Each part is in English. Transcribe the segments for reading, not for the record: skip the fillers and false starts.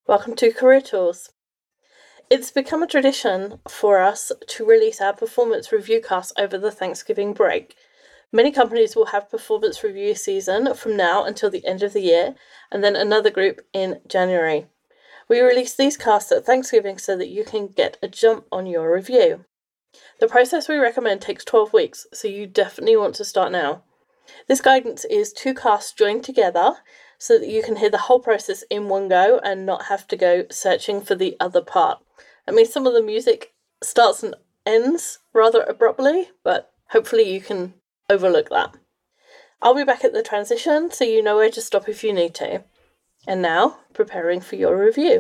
Welcome to Career Tools. It's become a tradition for us to release our performance review cast over the Thanksgiving break. Many companies will have performance review season from now until the end of the year, and then another group in January. We release these casts at Thanksgiving so that you can get a jump on your review. The process we recommend takes 12 weeks, so you definitely want to start now. This guidance is 2 casts joined together so that you can hear the whole process in one go and not have to go searching for the other part. I mean, some of the music starts and ends rather abruptly, but hopefully you can overlook that. I'll be back at the transition, so you know where to stop if you need to. And now, preparing for your review.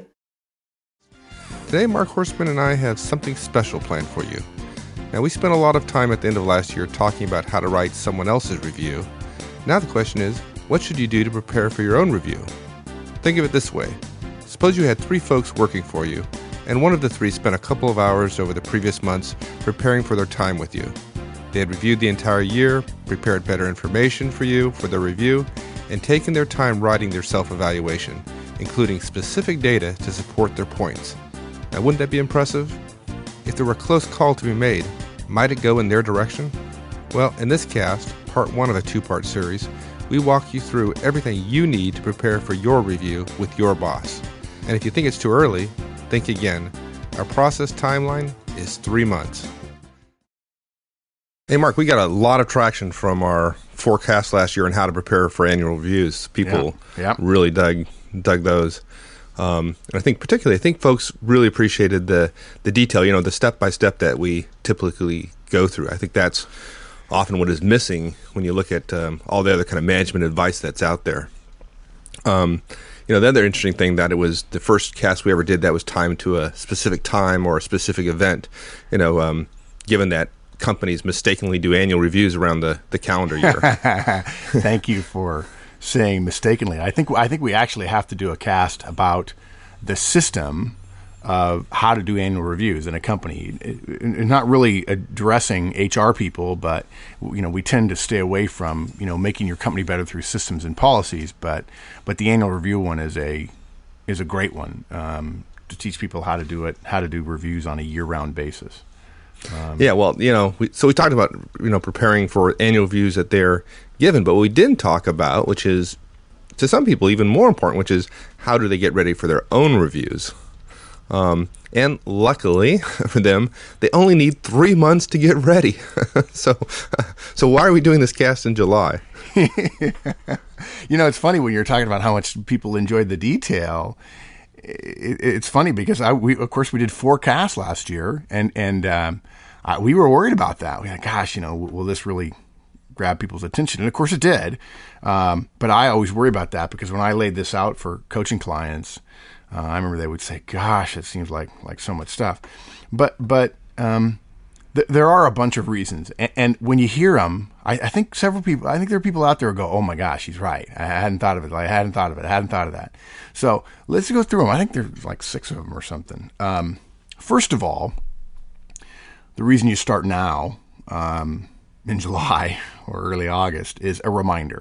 Today, Mark Horstman and I have something special planned for you. Now, we spent a lot of time at the end of last year talking about how to write someone else's review. Now the question is, what should you do to prepare for your own review? Think of it this way. Suppose you had 3 folks working for you, and one of the 3 spent a couple of hours over the previous months preparing for their time with you. They had reviewed the entire year, prepared better information for you for their review, and taken their time writing their self-evaluation, including specific data to support their points. Now, wouldn't that be impressive? If there were a close call to be made, might it go in their direction? Well, in this cast, part 1 of a 2-part series, we walk you through everything you need to prepare for your review with your boss. And if you think it's too early, think again. Our process timeline is 3 months. Hey, Mark, we got a lot of traction from our forecast last year on how to prepare for annual reviews. People really dug those. And I think folks really appreciated the detail, the step-by-step that we typically go through. I think that's often what is missing when you look at all the other kind of management advice that's out there. The other interesting thing that it was the first cast we ever did that was timed to a specific time or a specific event, given that companies mistakenly do annual reviews around the calendar year. Thank you for saying mistakenly. I think we actually have to do a cast about the system of how to do annual reviews in a company. Not really addressing HR people, but we tend to stay away from making your company better through systems and policies. But the annual review one is a great one to teach people how to do it, how to do reviews on a year-round basis. We talked about preparing for annual reviews that they're given, but what we didn't talk about, which is to some people even more important, which is how do they get ready for their own reviews. And luckily for them, they only need 3 months to get ready. So why are we doing this cast in July? It's funny when you're talking about how much people enjoyed the detail. It's funny because we did 4 casts last year, and we were worried about that. We were like, gosh, will this really grab people's attention? And of course it did. But I always worry about that because when I laid this out for coaching clients, I remember they would say, gosh, it seems like so much stuff. But there are a bunch of reasons. And when you hear them, I think there are people out there who go, oh my gosh, he's right. I hadn't thought of it. I hadn't thought of it. I hadn't thought of that. So let's go through them. I think there's like 6 of them or something. First of all, the reason you start now, in July or early August is a reminder.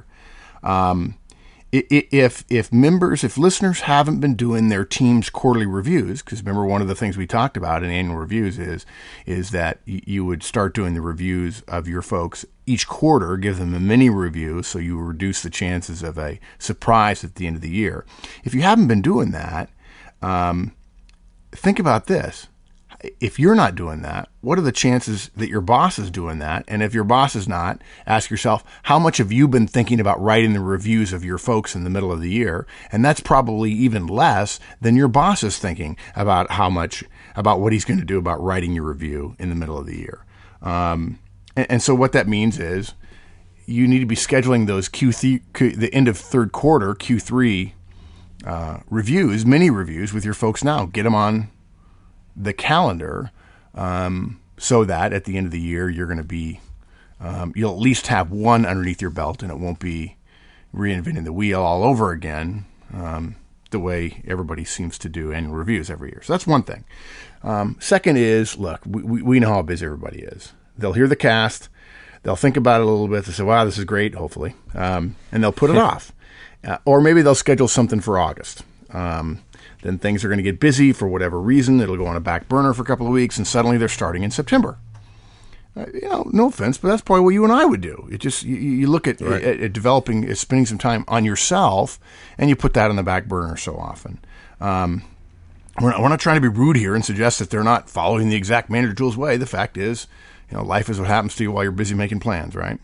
If listeners haven't been doing their team's quarterly reviews, because remember one of the things we talked about in annual reviews is that you would start doing the reviews of your folks each quarter, give them a mini review so you reduce the chances of a surprise at the end of the year. If you haven't been doing that, think about this. If you're not doing that, what are the chances that your boss is doing that? And if your boss is not, ask yourself, how much have you been thinking about writing the reviews of your folks in the middle of the year? And that's probably even less than your boss is thinking about about what he's going to do about writing your review in the middle of the year. And so what that means is you need to be scheduling those the end of third quarter, Q3 reviews, mini reviews with your folks now. Get them on the calendar so that at the end of the year you're going to be you'll at least have one underneath your belt, and it won't be reinventing the wheel all over again the way everybody seems to do annual reviews every year. So that's one thing. Second is, look, we know how busy everybody is. They'll hear the cast, they'll think about it a little bit, they'll say, wow, this is great, hopefully, and they'll put it off. Or maybe they'll schedule something for August. Then things are going to get busy for whatever reason. It'll go on a back burner for a couple of weeks, and suddenly they're starting in September. No offense, but that's probably what you and I would do. It just you look at, right. at developing, at spending some time on yourself, and you put that on the back burner so often. We're not trying to be rude here and suggest that they're not following the exact Manager Tools way. The fact is, life is what happens to you while you're busy making plans, right?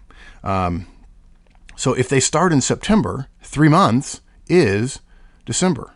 So if they start in September, 3 months is December.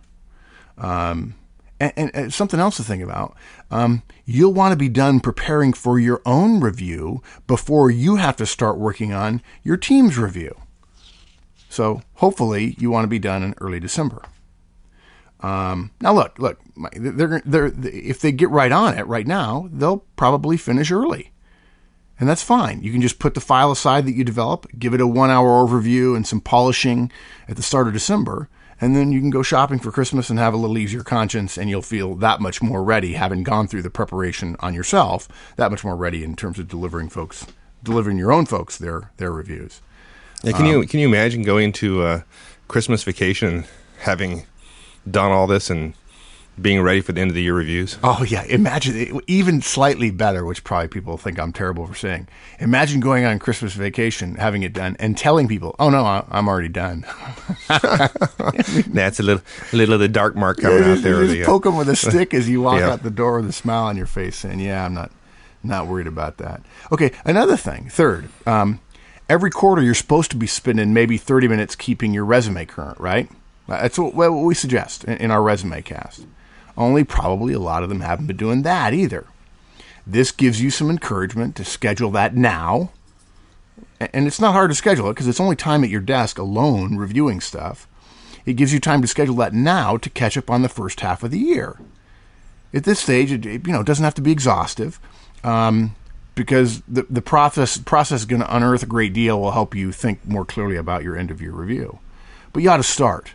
And something else to think about, you'll want to be done preparing for your own review before you have to start working on your team's review. So hopefully you want to be done in early December. Now look, if they get right on it right now, they'll probably finish early. And that's fine. You can just put the file aside that you develop, give it a 1-hour overview and some polishing at the start of December, and then you can go shopping for Christmas and have a little easier conscience, and you'll feel that much more ready, having gone through the preparation on yourself, that much more ready in terms of delivering your own folks their reviews. Yeah, can you imagine going to a Christmas vacation, having done all this and being ready for the end of the year reviews? Oh, yeah. Imagine it, even slightly better, which probably people think I'm terrible for saying. Imagine going on Christmas vacation, having it done, and telling people, oh, no, I'm already done. That's a little of the dark mark coming out there. You just poke them with a stick as you walk out the door with a smile on your face saying, yeah, I'm not worried about that. Okay, another thing. Third, every quarter you're supposed to be spending maybe 30 minutes keeping your resume current, right? That's what we suggest in our resume cast. Only probably a lot of them haven't been doing that either. This gives you some encouragement to schedule that now. And it's not hard to schedule it because it's only time at your desk alone reviewing stuff. It gives you time to schedule that now to catch up on the first half of the year. At this stage, it doesn't have to be exhaustive because the process is going to unearth a great deal, will help you think more clearly about your end-of-year review. But you ought to start.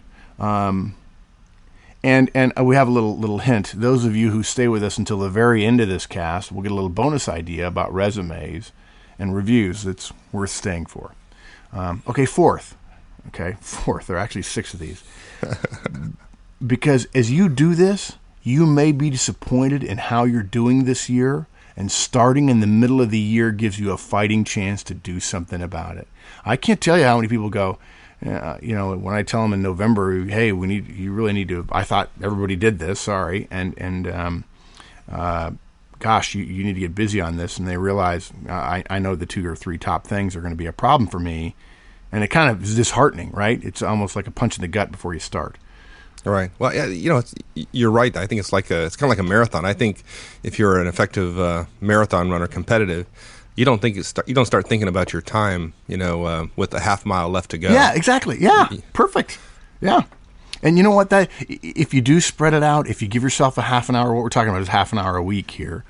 And we have a little hint. Those of you who stay with us until the very end of this cast will get a little bonus idea about resumes and reviews that's worth staying for. Fourth. There are actually 6 of these. Because as you do this, you may be disappointed in how you're doing this year, and starting in the middle of the year gives you a fighting chance to do something about it. I can't tell you how many people go, when I tell them in November, hey, you really need to, I thought everybody did this, sorry, gosh, you need to get busy on this, and they realize, I know the 2 or 3 top things are going to be a problem for me, and it kind of is disheartening, right? It's almost like a punch in the gut before you start. Right. Well, you're right. I think it's kind of like a marathon. I think if you're an effective marathon runner, competitive, you don't start thinking about your time, with a half mile left to go. Yeah, exactly. Yeah, perfect. Yeah. And you know what? That if you do spread it out, if you give yourself a half an hour, what we're talking about is half an hour a week here,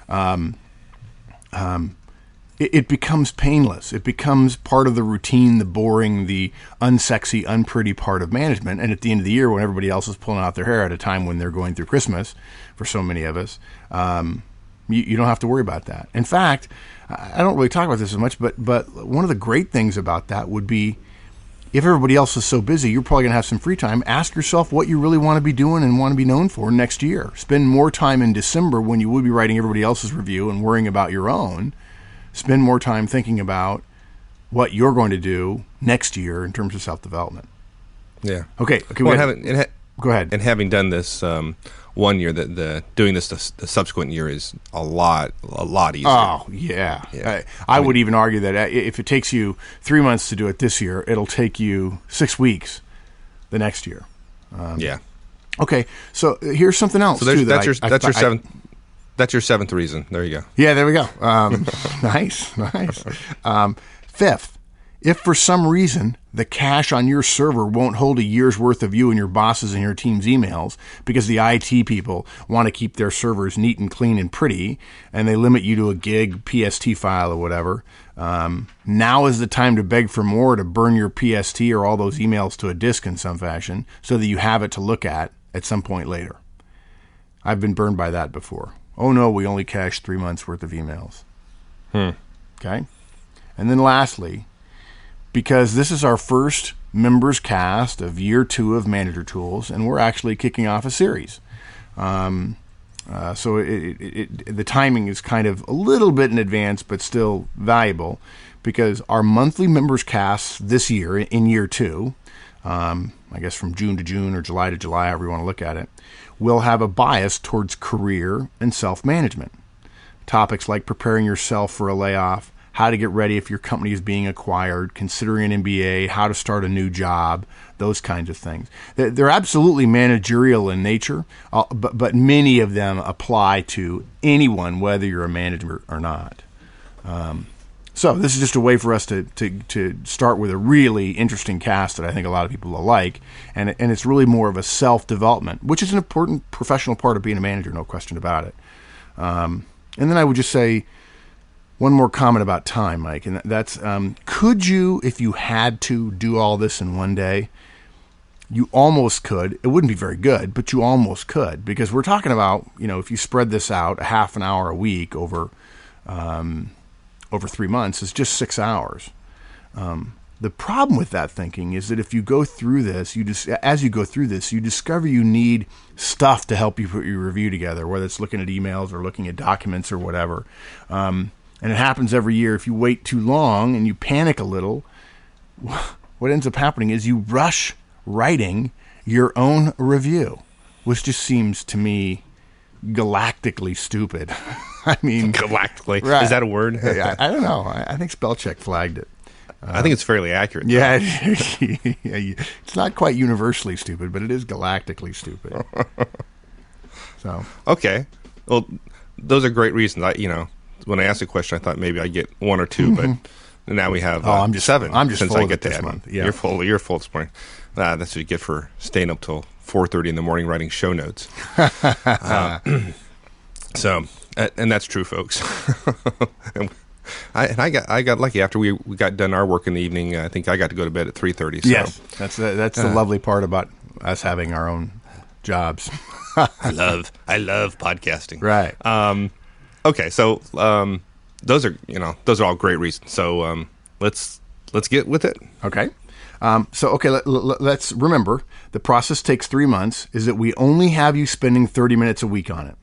it becomes painless. It becomes part of the routine, the boring, the unsexy, unpretty part of management. And at the end of the year, when everybody else is pulling out their hair at a time when they're going through Christmas, for so many of us, you don't have to worry about that. In fact, I don't really talk about this as much, but one of the great things about that would be, if everybody else is so busy, you're probably going to have some free time. Ask yourself what you really want to be doing and want to be known for next year. Spend more time in December when you would be writing everybody else's review and worrying about your own. Spend more time thinking about what you're going to do next year in terms of self-development. Yeah. Okay. Well, go ahead. And having done this one year, doing this the subsequent year is a lot easier. Oh, yeah. I would even argue that if it takes you 3 months to do it this year, it'll take you 6 weeks the next year. Yeah. Okay, so here's something else. So that's your 7th reason. There you go. Yeah, there we go. Nice. Fifth, if for some reason the cache on your server won't hold a year's worth of you and your bosses and your team's emails because the IT people want to keep their servers neat and clean and pretty, and they limit you to a gig PST file or whatever, now is the time to beg for more, to burn your PST or all those emails to a disk in some fashion so that you have it to look at some point later. I've been burned by that before. Oh no, we only cached 3 months worth of emails. Okay? And then lastly, because this is our first members cast of year 2 of Manager Tools, and we're actually kicking off a series. So the timing is kind of a little bit in advance, but still valuable, because our monthly members cast this year, in year 2, I guess from June to June or July to July, however you want to look at it, will have a bias towards career and self-management. Topics like preparing yourself for a layoff, how to get ready if your company is being acquired, considering an MBA, how to start a new job, those kinds of things. They're absolutely managerial in nature, but many of them apply to anyone, whether you're a manager or not. So this is just a way for us to start with a really interesting cast that I think a lot of people will like, and it's really more of a self-development, which is an important professional part of being a manager, no question about it. And then I would just say one more comment about time, Mike, and that's could you, if you had to, do all this in one day? You almost could. It wouldn't be very good, but you almost could, because we're talking about, if you spread this out a half an hour a week over 3 months, is just 6 hours. The problem with that thinking is that if you go through this, you discover you need stuff to help you put your review together, whether it's looking at emails or looking at documents or whatever. And it happens every year. If you wait too long and you panic a little, what ends up happening is you rush writing your own review, which just seems to me galactically stupid. I mean, galactically. Right. Is that a word? I don't know. I think Spellcheck flagged it. I think it's fairly accurate. Yeah, it's not quite universally stupid, but it is galactically stupid. So okay, well, those are great reasons. When I asked a question, I thought maybe I'd get 1 or 2, but now we have I'm just 7. I'm just since full I of get it this to month. Yeah. You're full this morning. That's what you get for staying up till 4:30 in the morning writing show notes. So, and that's true, folks. and I got lucky after we got done our work in the evening. I think I got to go to bed at 3:30. So. Yes, that's the lovely part about us having our own jobs. I love podcasting. Right. Okay, so those are all great reasons. So let's get with it. Okay. Let's remember the process takes 3 months. Is that we only have you spending 30 minutes a week on it.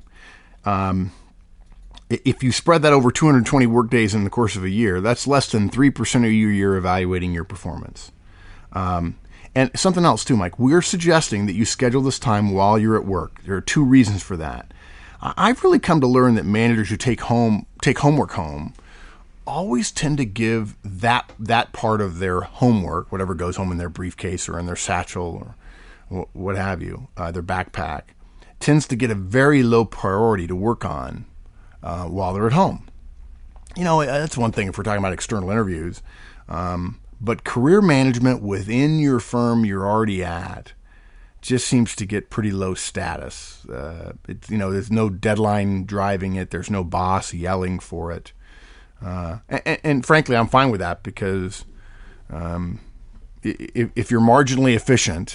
If you spread that over 220 work days in the course of a year, that's less than 3% of your year evaluating your performance. And something else too, Mike, we're suggesting that you schedule this time while you're at work. There are 2 reasons for that. I've really come to learn that managers who take homework home always tend to give that part of their homework, whatever goes home in their briefcase or in their satchel or what have you, their backpack, tends to get a very low priority to work on while they're at home. That's one thing if we're talking about external interviews. But career management within your firm you're already at just seems to get pretty low status. There's no deadline driving it. There's no boss yelling for it. And frankly, I'm fine with that because if you're marginally efficient,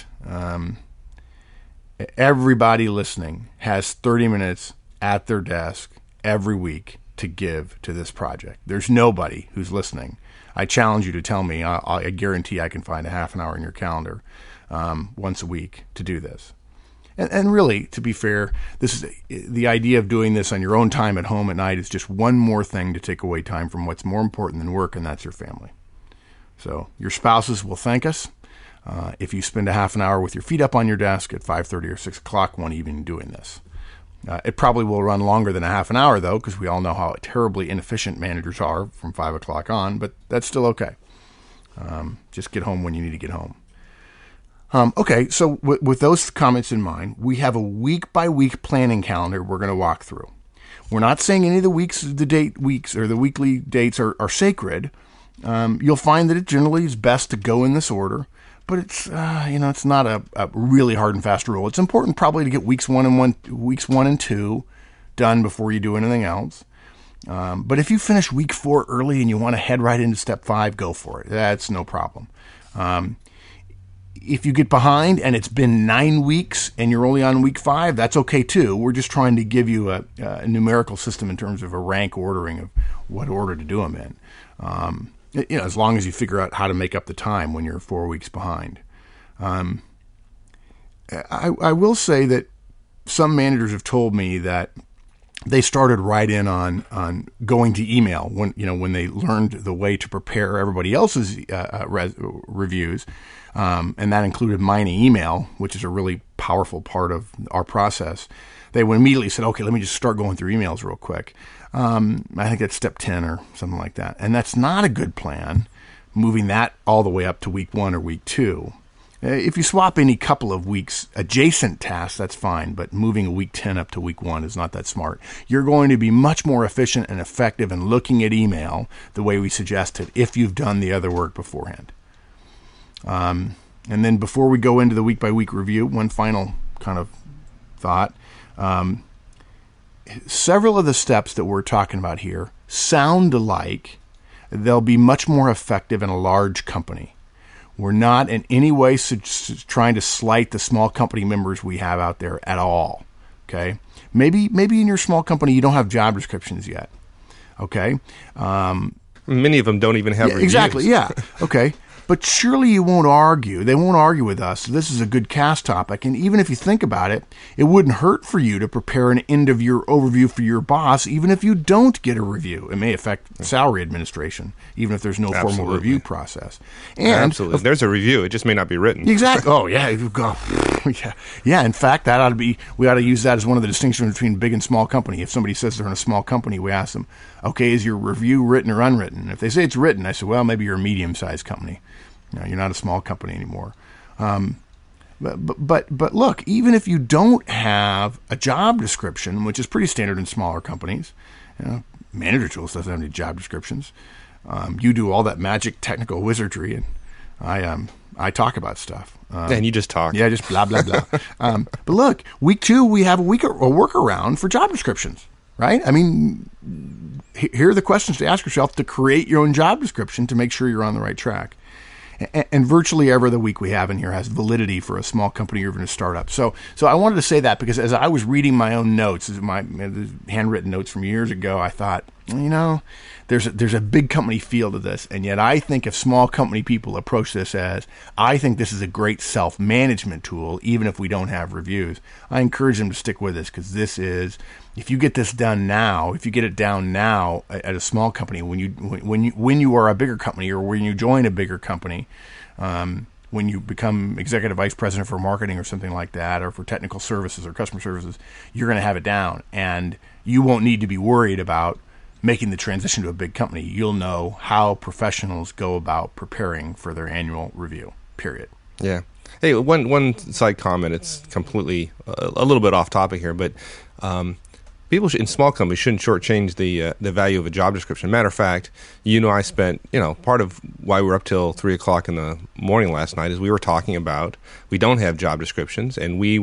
everybody listening has 30 minutes at their desk every week to give to this project. There's nobody who's listening. I challenge you to tell me. I guarantee I can find a half an hour in your calendar once a week to do this. And really, to be fair, this is the idea of doing this on your own time at home at night is just one more thing to take away time from what's more important than work, and that's your family. So your spouses will thank us if you spend a half an hour with your feet up on your desk at 5:30 or 6 o'clock one evening doing this. It probably will run longer than a half an hour, though, because we all know how terribly inefficient managers are from 5 o'clock on, but that's still okay. Just get home when you need to get home. Okay, so with those comments in mind, we have a week-by-week planning calendar we're going to walk through. We're not saying any of the weekly dates are sacred. You'll find that it generally is best to go in this order, but it's it's not a really hard and fast rule. It's important probably to get weeks 1 and 2 done before you do anything else. But if you finish week 4 early and you want to head right into step 5, go for it. That's no problem. If you get behind and it's been 9 weeks and you're only on week 5, that's okay too. We're just trying to give you a numerical system in terms of a rank ordering of what order to do them in. as long as you figure out how to make up the time when you're 4 weeks behind. I will say that some managers have told me that they started right in on going to email when they learned the way to prepare everybody else's reviews, and that included mine email, which is a really powerful part of our process. They immediately said, "Okay, let me just start going through emails real quick." I think that's step 10 or something like that, and that's not a good plan. Moving that all the way up to week 1 or week 2. If you swap any couple of weeks adjacent tasks, that's fine, but moving a week 10 up to week 1 is not that smart. You're going to be much more efficient and effective in looking at email the way we suggested if you've done the other work beforehand. And then before we go into the week-by-week review, one final kind of thought. Several of the steps that we're talking about here sound alike. They'll be much more effective in a large company. We're not in any way trying to slight the small company members we have out there at all. Okay, maybe in your small company you don't have job descriptions yet. Okay, many of them don't even have reviews. Exactly. Yeah. Okay. But surely you won't argue. They won't argue with us. This is a good cast topic. And even if you think about it, it wouldn't hurt for you to prepare an end-of-year overview for your boss, even if you don't get a review. It may affect salary administration, even if there's no formal review process. And absolutely. There's a review. It just may not be written. Exactly. Oh, yeah. Yeah. In fact, we ought to use that as one of the distinctions between big and small company. If somebody says they're in a small company, we ask them, okay, is your review written or unwritten? If they say it's written, I say, well, maybe you're a medium-sized company. You're not a small company anymore. But look, even if you don't have a job description, which is pretty standard in smaller companies, Manager Tools doesn't have any job descriptions. You do all that magic technical wizardry, and I talk about stuff. And you just talk. Yeah, just blah, blah, blah. But look, week 2, we have a workaround for job descriptions, right? I mean, here are the questions to ask yourself to create your own job description to make sure you're on the right track. And virtually every other week we have in here has validity for a small company or even a startup. So I wanted to say that because as I was reading my own notes, my handwritten notes from years ago, I thought, there's a big company feel to this. And yet I think if small company people approach this I think this is a great self-management tool, even if we don't have reviews, I encourage them to stick with this because this is, if you get this done now, if you get it down now at a small company, when you are a bigger company or when you join a bigger company, when you become executive vice president for marketing or something like that, or for technical services or customer services, you're going to have it down, and you won't need to be worried about making the transition to a big company. You'll know how professionals go about preparing for their annual review, period. Yeah. Hey, one side comment. It's completely a little bit off topic here, but people in small companies shouldn't shortchange the value of a job description. Matter of fact, I spent part of why we were up till 3 o'clock in the morning last night is we were talking about we don't have job descriptions, and we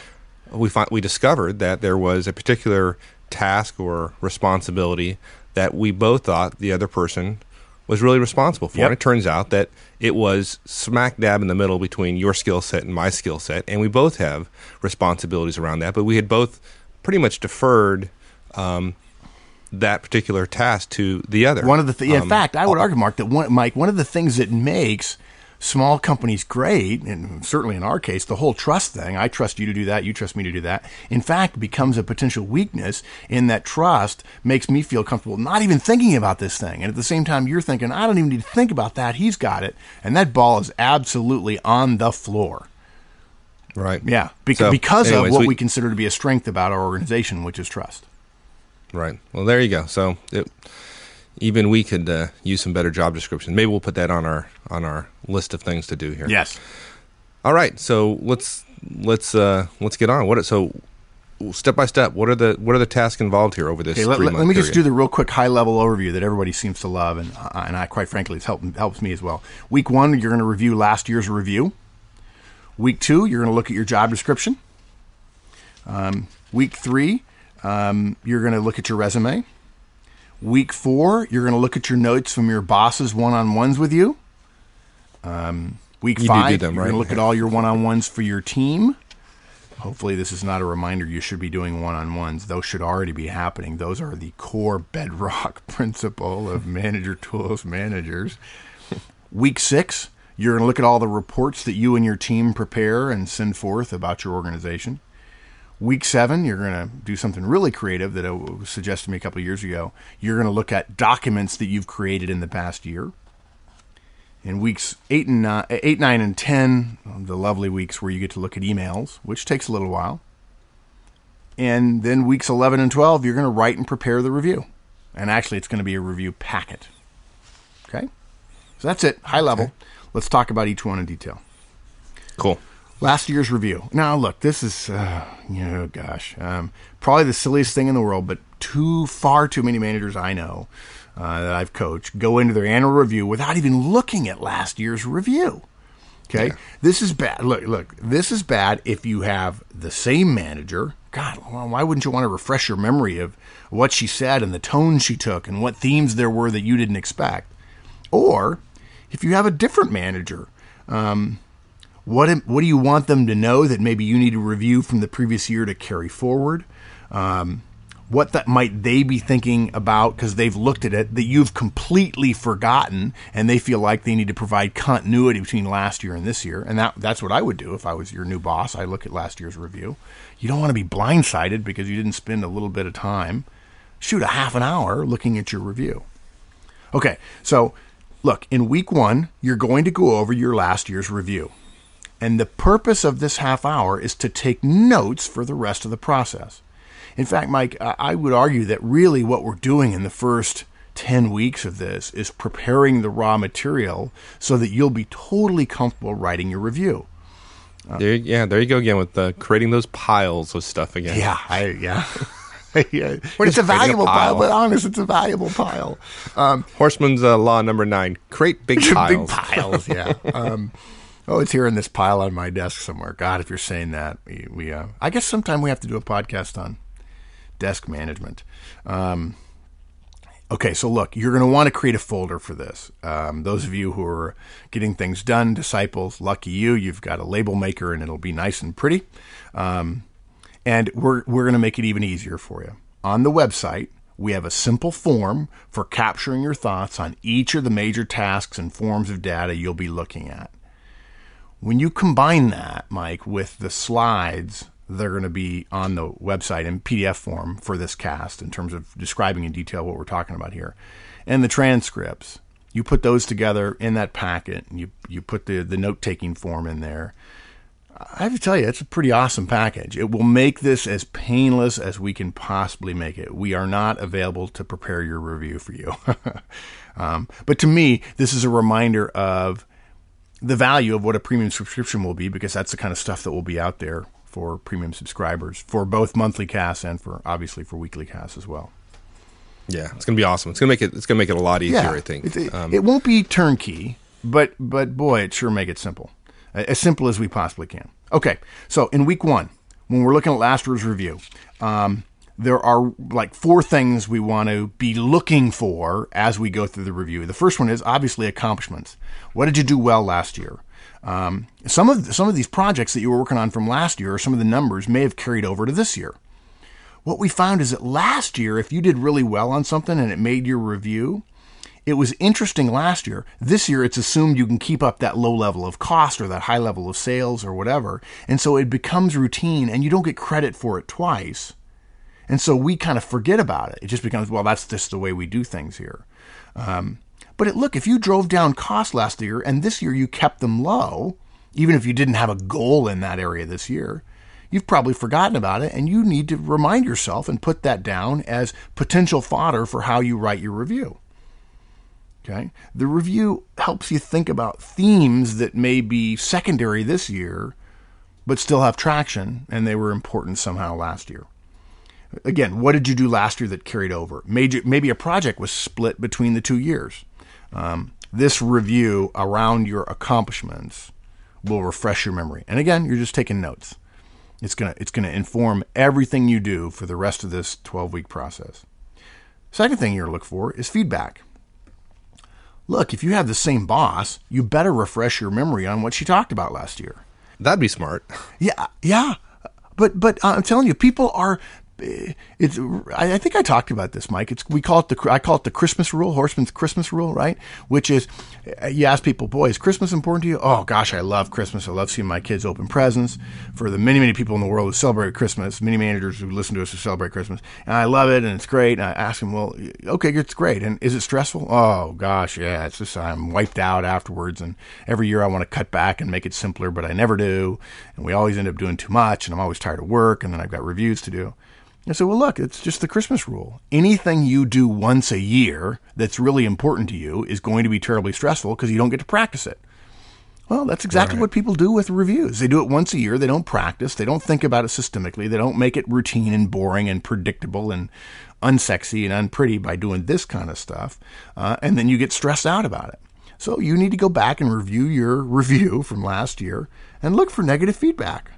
discovered that there was a particular task or responsibility that we both thought the other person was really responsible for. Yep. And it turns out that it was smack dab in the middle between your skill set and my skill set, and we both have responsibilities around that, but we had both pretty much deferred that particular task to the other. In fact, I would argue, Mark, that one of the things that makes small companies great, and certainly in our case, the whole trust thing, I trust you to do that, you trust me to do that, in fact, becomes a potential weakness in that trust makes me feel comfortable not even thinking about this thing. And at the same time, you're thinking, I don't even need to think about that. He's got it. And that ball is absolutely on the floor. Right. Yeah. Because of what we consider to be a strength about our organization, which is trust. Right. Well, there you go. So even we could use some better job descriptions. Maybe we'll put that on our list of things to do here. Yes. All right. So let's get on. So step by step, what are the tasks involved here over this 3 month let me just do the real quick high level overview that everybody seems to love, and I quite frankly it helps me as well. Week 1, you're going to review last year's review. Week 2, you're going to look at your job description. Week 3, you're going to look at your resume. Week 4, you're going to look at your notes from your boss's one-on-ones with you. Week 5, you're going to look at all your one-on-ones for your team. Hopefully this is not a reminder you should be doing one-on-ones. Those should already be happening. Those are the core bedrock principle of Manager Tools managers. Week 6, you're going to look at all the reports that you and your team prepare and send forth about your organization. Week 7, you're going to do something really creative that was suggested to me a couple of years ago. You're going to look at documents that you've created in the past year. In weeks 8, 9, and 10, the lovely weeks where you get to look at emails, which takes a little while. And then weeks 11 and 12, you're going to write and prepare the review. And actually, it's going to be a review packet. Okay? So that's it, high level. Okay. Let's talk about each one in detail. Cool. Last year's review. Now, look, this is, probably the silliest thing in the world, but far too many managers I know that I've coached go into their annual review without even looking at last year's review. Okay? Yeah. This is bad. Look, this is bad if you have the same manager. God, why wouldn't you want to refresh your memory of what she said and the tone she took and what themes there were that you didn't expect? Or if you have a different manager, what do you want them to know that maybe you need to review from the previous year to carry forward? What that might they be thinking about because they've looked at it that you've completely forgotten and they feel like they need to provide continuity between last year and this year. And that's what I would do if I was your new boss. I look at last year's review. You don't want to be blindsided because you didn't spend a little bit of time. Shoot, a half an hour looking at your review. Okay, so look, in week 1, you're going to go over your last year's review. And the purpose of this half hour is to take notes for the rest of the process. In fact, Mike, I would argue that really what we're doing in the first 10 weeks of this is preparing the raw material so that you'll be totally comfortable writing your review. There you go again with creating those piles of stuff again. Yeah. It's a valuable pile, but honest, it's a valuable pile. Horstman's law number 9: create big piles. Big piles, yeah. It's here in this pile on my desk somewhere. God, if you're saying that, we I guess sometime we have to do a podcast on desk management. Okay, so look, you're going to want to create a folder for this. Those of you who are getting things done, disciples, lucky you, you've got a label maker and it'll be nice and pretty. And we're going to make it even easier for you. On the website, we have a simple form for capturing your thoughts on each of the major tasks and forms of data you'll be looking at. When you combine that, Mike, with the slides they're going to be on the website in PDF form for this cast in terms of describing in detail what we're talking about here, and the transcripts, you put those together in that packet, and you put the note-taking form in there. I have to tell you, it's a pretty awesome package. It will make this as painless as we can possibly make it. We are not available to prepare your review for you. But to me, this is a reminder of the value of what a premium subscription will be, because that's the kind of stuff that will be out there for premium subscribers for both monthly casts and for obviously for weekly casts as well. Yeah, it's going to be awesome. It's going to make it a lot easier, I think. It won't be turnkey, but boy, it sure make it simple. As simple as we possibly can. Okay, so in week 1, when we're looking at last year's review, there are like 4 things we want to be looking for as we go through the review. The first one is obviously accomplishments. What did you do well last year? Some of these projects that you were working on from last year, or some of the numbers may have carried over to this year. What we found is that last year, if you did really well on something and it made your review, it was interesting last year. This year, it's assumed you can keep up that low level of cost or that high level of sales or whatever. And so it becomes routine and you don't get credit for it twice. And so we kind of forget about it. It just becomes, well, that's just the way we do things here. But look, if you drove down costs last year and this year you kept them low, even if you didn't have a goal in that area this year, you've probably forgotten about it, and you need to remind yourself and put that down as potential fodder for how you write your review. Okay? The review helps you think about themes that may be secondary this year, but still have traction, and they were important somehow last year. Again, what did you do last year that carried over? Maybe a project was split between the 2 years. This review around your accomplishments will refresh your memory. And again, you're just taking notes. It's gonna inform everything you do for the rest of this 12-week process. Second thing you're going to look for is feedback. Look, if you have the same boss, you better refresh your memory on what she talked about last year. That'd be smart. Yeah. But I'm telling you, people are. I think I talked about this, Mike. I call it the Christmas rule, Horstman's Christmas rule, right? Which is, you ask people, boy, is Christmas important to you? Oh gosh, I love Christmas. I love seeing my kids open presents. For the many people in the world who celebrate Christmas, many managers who listen to us who celebrate Christmas, and I love it and it's great. And I ask them, well, okay, it's great. And is it stressful? Oh gosh, yeah. It's just I'm wiped out afterwards. And every year I want to cut back and make it simpler, but I never do. And we always end up doing too much. And I'm always tired of work. And then I've got reviews to do. I said, well, look, it's just the Christmas rule. Anything you do once a year that's really important to you is going to be terribly stressful because you don't get to practice it. Well, that's exactly what people do with reviews. They do it once a year. They don't practice. They don't think about it systemically. They don't make it routine and boring and predictable and unsexy and unpretty by doing this kind of stuff. And then you get stressed out about it. So you need to go back and review your review from last year and look for negative feedback,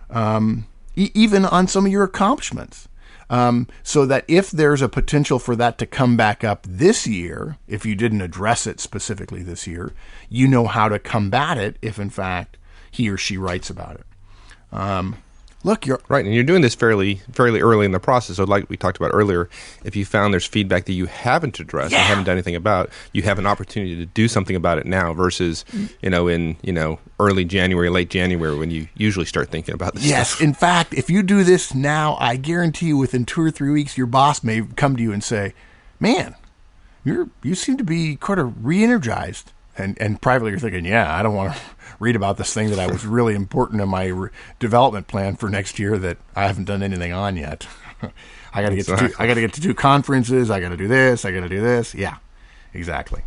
even on some of your accomplishments. So that if there's a potential for that to come back up this year, if you didn't address it specifically this year, you know how to combat it if, in fact, he or she writes about it. Look, you're right, and you're doing this fairly early in the process. So, like we talked about earlier, if you found there's feedback that you haven't addressed and haven't done anything about, you have an opportunity to do something about it now versus, in early January, late January, when you usually start thinking about this. Yes, stuff. In fact, if you do this now, I guarantee you, within 2 or 3 weeks, your boss may come to you and say, "Man, you seem to be kind of re-energized." And privately, you're thinking, "Yeah, I don't want to read about this thing that I was really important in my development plan for next year that I haven't done anything on yet. I got to get to 2 conferences. I got to do this. I got to do this." Yeah, exactly.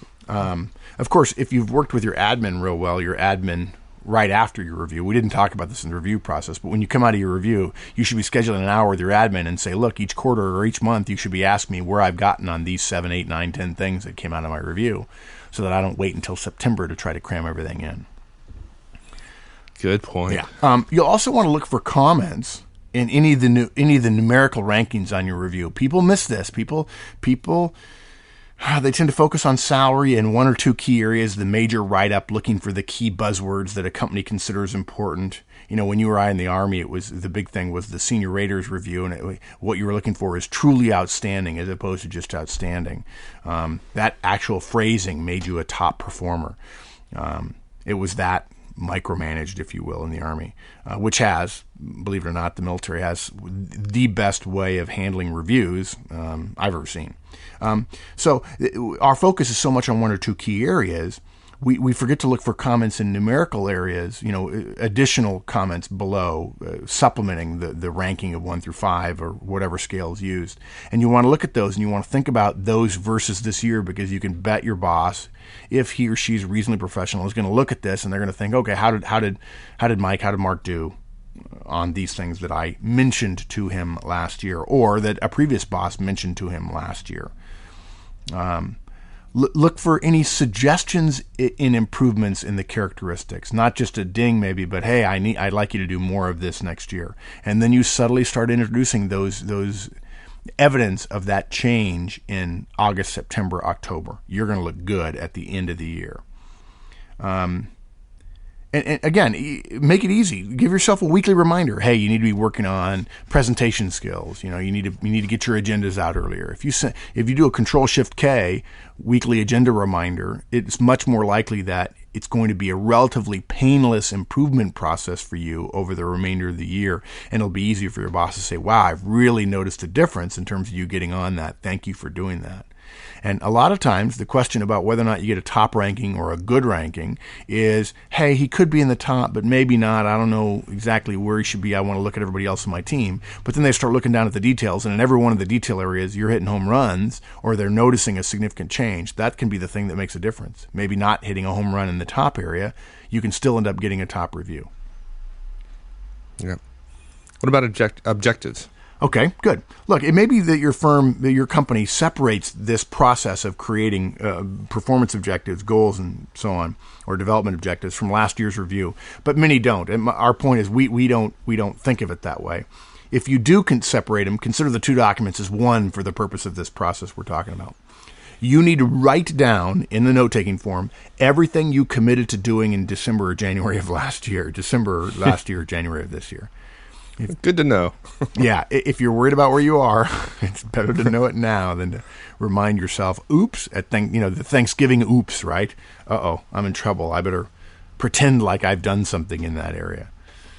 Of course, if you've worked with your admin real well, your admin right after your review, we didn't talk about this in the review process, but when you come out of your review, you should be scheduling an hour with your admin and say, look, each quarter or each month, you should be asking me where I've gotten on these 7, 8, 9, 10 things that came out of my review, so that I don't wait until September to try to cram everything in. Good point. Yeah. You'll also want to look for comments in any of the numerical rankings on your review. People miss this. People they tend to focus on salary and 1 or 2 key areas, the major write-up, looking for the key buzzwords that a company considers important. When you or I in the Army, it was the big thing was the senior raters review, and what you were looking for is truly outstanding as opposed to just outstanding. That actual phrasing made you a top performer. It was that micromanaged, if you will, in the Army, which has, believe it or not, the military has the best way of handling reviews I've ever seen. So our focus is so much on 1 or 2 key areas, we forget to look for comments in numerical areas, additional comments below, supplementing the ranking of 1 through 5 or whatever scale is used. And you want to look at those and you want to think about those versus this year, because you can bet your boss, if he or she's reasonably professional, is going to look at this and they're going to think, okay, how did Mark do on these things that I mentioned to him last year, or that a previous boss mentioned to him last year. Look for any suggestions in improvements in the characteristics, not just a ding maybe, but hey, I'd like you to do more of this next year. And then you subtly start introducing those evidence of that change in August, September, October. You're going to look good at the end of the year. And again, make it easy. Give yourself a weekly reminder. Hey, you need to be working on presentation skills. You need to get your agendas out earlier. If you do a Control-Shift-K weekly agenda reminder, it's much more likely that it's going to be a relatively painless improvement process for you over the remainder of the year, and it'll be easier for your boss to say, "Wow, I've really noticed a difference in terms of you getting on that. Thank you for doing that." And a lot of times the question about whether or not you get a top ranking or a good ranking is, hey, he could be in the top, but maybe not. I don't know exactly where he should be. I want to look at everybody else on my team. But then they start looking down at the details, and in every one of the detail areas, you're hitting home runs or they're noticing a significant change. That can be the thing that makes a difference. Maybe not hitting a home run in the top area. You can still end up getting a top review. Yeah. What about objectives? Okay, good. Look, it may be that your company separates this process of creating performance objectives, goals, and so on, or development objectives from last year's review, but many don't. And our point is we don't think of it that way. If you do separate them, consider the 2 documents as one for the purpose of this process we're talking about. You need to write down in the note-taking form everything you committed to doing in December or January of last year, January of this year. Good to know. Yeah, if you're worried about where you are, it's better to know it now than to remind yourself, oops, the Thanksgiving oops, right? Uh-oh, I'm in trouble. I better pretend like I've done something in that area.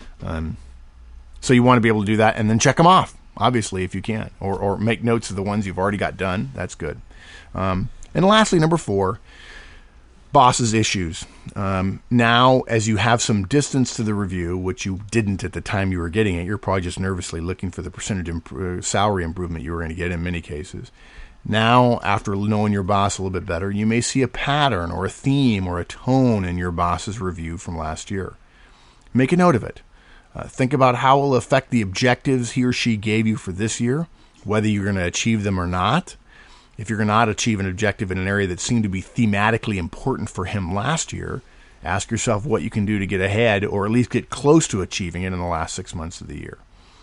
So you want to be able to do that and then check them off, obviously, if you can, or make notes of the ones you've already got done. That's good. And lastly, number 4, bosses' issues. Now, as you have some distance to the review, which you didn't at the time you were getting it, you're probably just nervously looking for the percentage salary improvement you were going to get in many cases. Now, after knowing your boss a little bit better, you may see a pattern or a theme or a tone in your boss's review from last year. Make a note of it. Think about how it will affect the objectives he or she gave you for this year, whether you're going to achieve them or not. If you're going to not achieve an objective in an area that seemed to be thematically important for him last year, ask yourself what you can do to get ahead or at least get close to achieving it in the last 6 months of the year.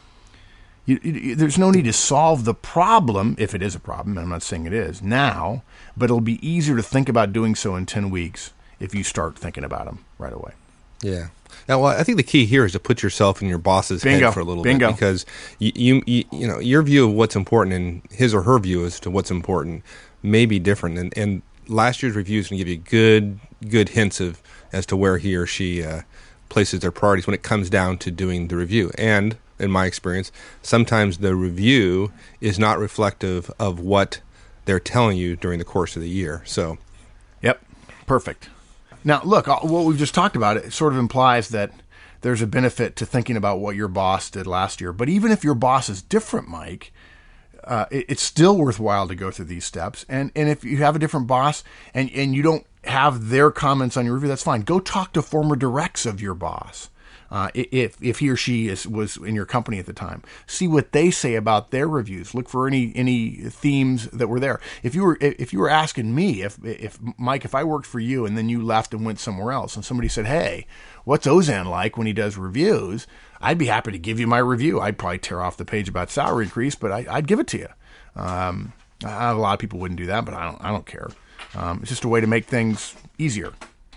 There's no need to solve the problem, if it is a problem, and I'm not saying it is, now, but it'll be easier to think about doing so in 10 weeks if you start thinking about them right away. Yeah. Now, well, I think the key here is to put yourself in your boss's head for a little bit, because you know your view of what's important and his or her view as to what's important may be different. And last year's review is going to give you good hints as to where he or she places their priorities when it comes down to doing the review. And in my experience, sometimes the review is not reflective of what they're telling you during the course of the year. So, yep, perfect. Now, look, what we've just talked about, it sort of implies that there's a benefit to thinking about what your boss did last year. But even if your boss is different, Mike, it's still worthwhile to go through these steps. And if you have a different boss and you don't have their comments on your review, that's fine. Go talk to former directs of your boss. If he or she was in your company at the time, see what they say about their reviews. Look for any themes that were there. If you were asking me, if Mike, if I worked for you and then you left and went somewhere else, and somebody said, "Hey, what's Ozan like when he does reviews?" I'd be happy to give you my review. I'd probably tear off the page about salary increase, but I'd give it to you. A lot of people wouldn't do that, but I don't care. It's just a way to make things easier.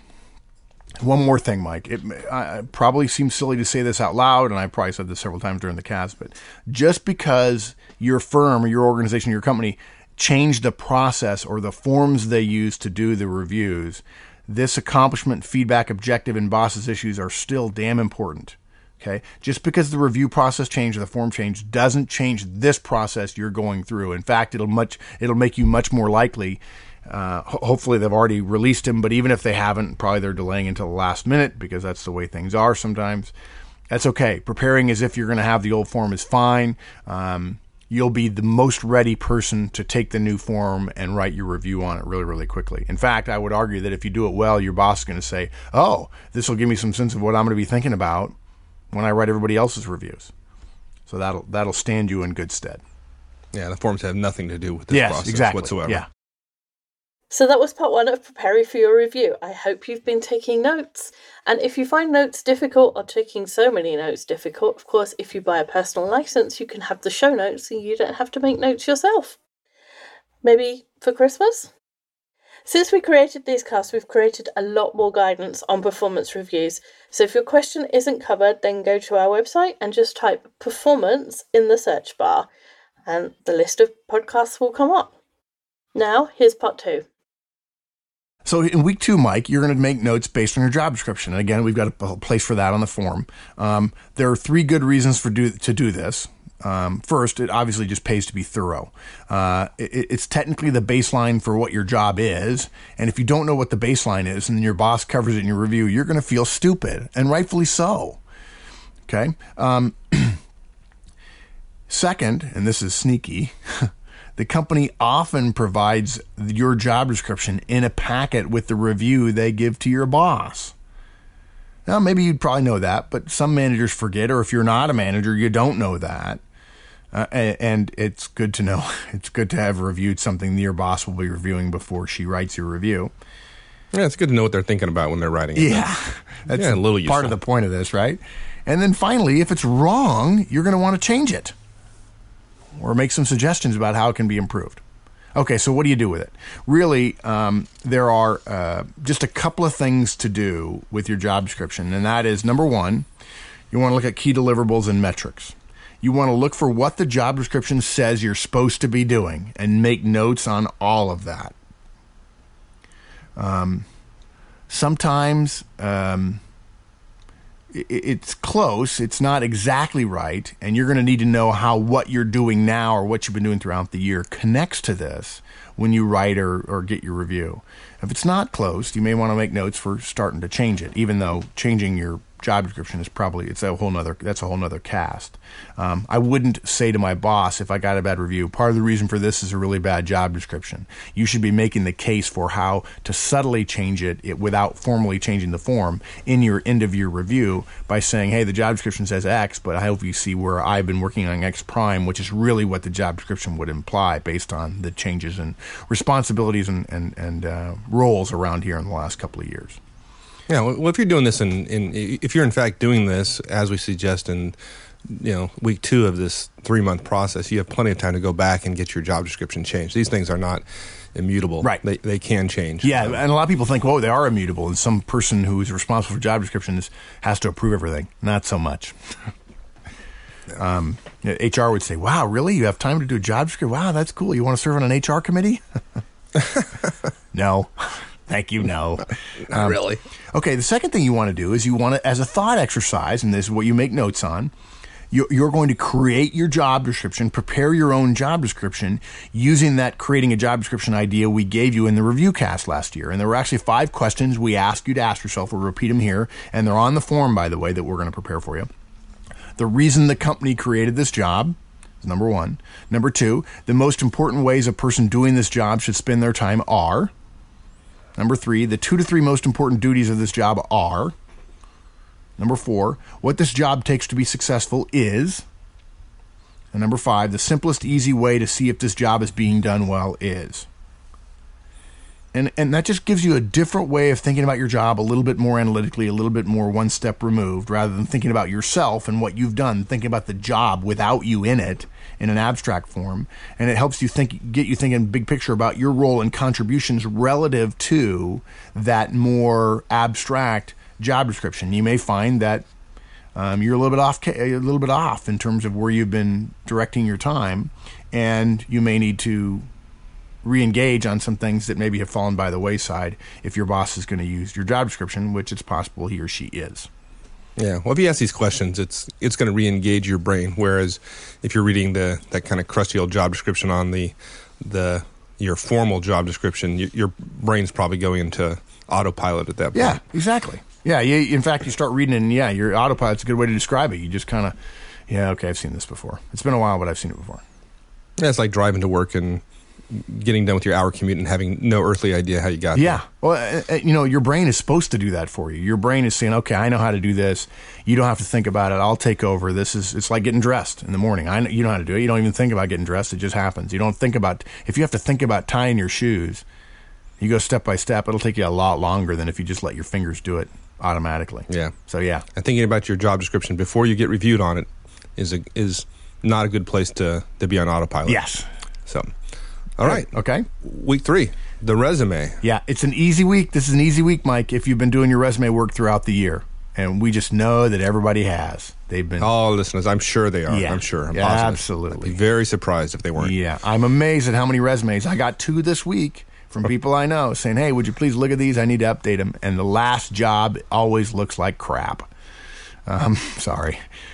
One more thing, Mike. It probably seems silly to say this out loud, and I probably said this several times during the cast, but just because your firm or your organization, your company changed the process or the forms they use to do the reviews, this accomplishment, feedback, objective, and boss's issues are still damn important. Okay? Just because the review process changed or the form changed doesn't change this process you're going through. In fact, it'll make you much more likely. Hopefully they've already released him, but even if they haven't, probably they're delaying until the last minute because that's the way things are sometimes. That's okay. Preparing as if you're going to have the old form is fine. You'll be the most ready person to take the new form and write your review on it really, really quickly. In fact, I would argue that if you do it well, your boss is going to say, "Oh, this will give me some sense of what I'm going to be thinking about when I write everybody else's reviews." So that'll stand you in good stead. Yeah, the forms have nothing to do with this process whatsoever. Yeah. So that was part 1 of preparing for your review. I hope you've been taking notes. And if you find notes difficult or taking so many notes difficult, of course, if you buy a personal license, you can have the show notes and you don't have to make notes yourself. Maybe for Christmas? Since we created these casts, we've created a lot more guidance on performance reviews. So if your question isn't covered, then go to our website and just type performance in the search bar and the list of podcasts will come up. Now, here's part 2. So in week 2, Mike, you're going to make notes based on your job description. And again, we've got a place for that on the form. There are 3 good reasons to do this. First, it obviously just pays to be thorough. It's technically the baseline for what your job is. And if you don't know what the baseline is and then your boss covers it in your review, you're going to feel stupid, and rightfully so. Okay? Second, and this is sneaky, the company often provides your job description in a packet with the review they give to your boss. Now, maybe you'd probably know that, but some managers forget, or if you're not a manager, you don't know that. And it's good to know. It's good to have reviewed something your boss will be reviewing before she writes your review. Yeah, it's good to know what they're thinking about when they're writing it. Yeah, that's a little part of the point of this, right? And then finally, if it's wrong, you're going to want to change it or make some suggestions about how it can be improved. Okay, so what do you do with it? Really, there are just a couple of things to do with your job description, and that is, number 1, You want to look at key deliverables and metrics. You want to look for what the job description says you're supposed to be doing and make notes on all of that. Sometimes it's close, it's not exactly right, and you're going to need to know how what you're doing now or what you've been doing throughout the year connects to this when you write or get your review. If it's not close, you may want to make notes for starting to change it, even though changing your job description is that's a whole nother cast. I wouldn't say to my boss if I got a bad review, part of the reason for this is a really bad job description. You should be making the case for how to subtly change it without formally changing the form in your end of year review by saying, hey, the job description says X, but I hope you see where I've been working on X prime, which is really what the job description would imply based on the changes in responsibilities and roles around here in the last couple of years. Yeah, well, if you're doing this if you're in fact doing this as we suggest in, week 2 of this 3-month process, you have plenty of time to go back and get your job description changed. These things are not immutable. Right. They can change. Yeah, and a lot of people think, they are immutable, and some person who is responsible for job descriptions has to approve everything. Not so much. HR would say, wow, really? You have time to do a job description? Wow, that's cool. You want to serve on an HR committee? No. Thank you, no. Not really. Okay, the second thing you want to do is you want to, as a thought exercise, and this is what you make notes on, you're going to create your job description, prepare your own job description using that creating a job description idea we gave you in the review cast last year. And there were actually 5 questions we asked you to ask yourself. We'll repeat them here, and they're on the form, by the way, that we're going to prepare for you. The reason the company created this job is number 1. Number 2, the most important ways a person doing this job should spend their time are. Number 3, the 2 to 3 most important duties of this job are. Number 4, what this job takes to be successful is. And number 5, the simplest, easy way to see if this job is being done well is. And that just gives you a different way of thinking about your job, a little bit more analytically, a little bit more one step removed, rather than thinking about yourself and what you've done, thinking about the job without you in it in an abstract form. And it helps you get you thinking big picture about your role and contributions relative to that more abstract job description. You may find that you're a little bit off in terms of where you've been directing your time, and you may need to re-engage on some things that maybe have fallen by the wayside if your boss is going to use your job description, which it's possible he or she is. Yeah, well, if you ask these questions, it's going to re-engage your brain, whereas if you're reading that kind of crusty old job description on your formal job description, your brain's probably going into autopilot at that point. Yeah, exactly. Yeah, in fact, you start reading it, and your autopilot's a good way to describe it. You just kind of, okay, I've seen this before. It's been a while, but I've seen it before. Yeah, it's like driving to work and getting done with your hour commute and having no earthly idea how you got there. Yeah. Well, your brain is supposed to do that for you. Your brain is saying, okay, I know how to do this. You don't have to think about it. I'll take over. It's like getting dressed in the morning. You know how to do it. You don't even think about getting dressed. It just happens. You don't think about, if you have to think about tying your shoes, you go step by step. It'll take you a lot longer than if you just let your fingers do it automatically. Yeah. So, yeah. And thinking about your job description before you get reviewed on it is not a good place to be on autopilot. Yes. So, all right. Okay. Week 3, the resume. Yeah, it's an easy week. This is an easy week, Mike, if you've been doing your resume work throughout the year. And we just know that everybody has. They've been. Oh, listeners, I'm sure they are. Yeah. I'm sure. I'm yeah, positive. absolutely. I'd be very surprised if they weren't. Yeah. I'm amazed at how many resumes. I got 2 this week from people I know saying, hey, would you please look at these? I need to update them. And the last job always looks like crap. Sorry.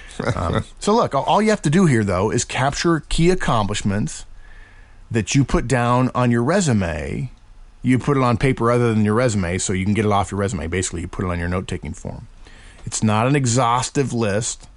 So look, all you have to do here, though, is capture key accomplishments that you put down on your resume. You put it on paper other than your resume so you can get it off your resume. Basically, you put it on your note-taking form. It's not an exhaustive list.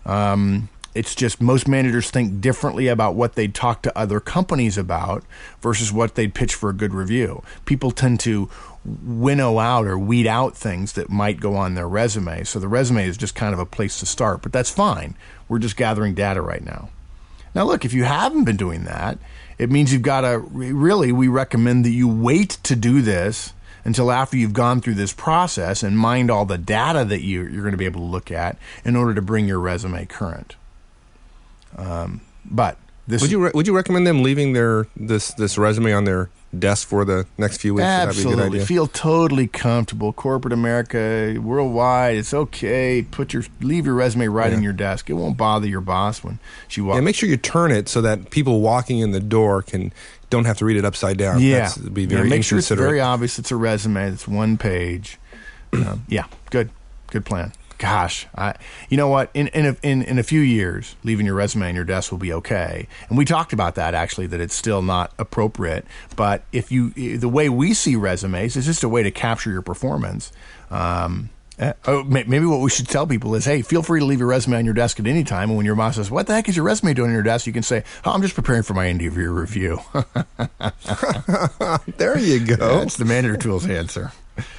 It's just most managers think differently about what they'd talk to other companies about versus what they'd pitch for a good review. People tend to winnow out or weed out things that might go on their resume. So the resume is just kind of a place to start, but that's fine. We're just gathering data right now. Now, look, if you haven't been doing that, it means you've got to, really, we recommend that you wait to do this until after you've gone through this process and mined all the data that you're going to be able to look at in order to bring your resume current. But Would you recommend them leaving this resume on their desk for the next few weeks? Absolutely. That'd be a good idea. Feel totally comfortable. Corporate America, worldwide, it's okay. Leave your resume right in your desk. It won't bother your boss when she walks. Yeah, make sure you turn it so that people walking in the door don't have to read it upside down. Yeah. That'd be very make sure it's inconsiderate. very obvious it's a resume. It's one page. Good plan. Gosh, you know what? In a few years, leaving your resume on your desk will be okay. And we talked about that actually, that it's still not appropriate. But the way we see resumes is just a way to capture your performance. Maybe what we should tell people is, hey, feel free to leave your resume on your desk at any time. And when your boss says, "What the heck is your resume doing on your desk?" you can say, "Oh, I'm just preparing for my end of year review." There you go. That's the Manager Tools answer.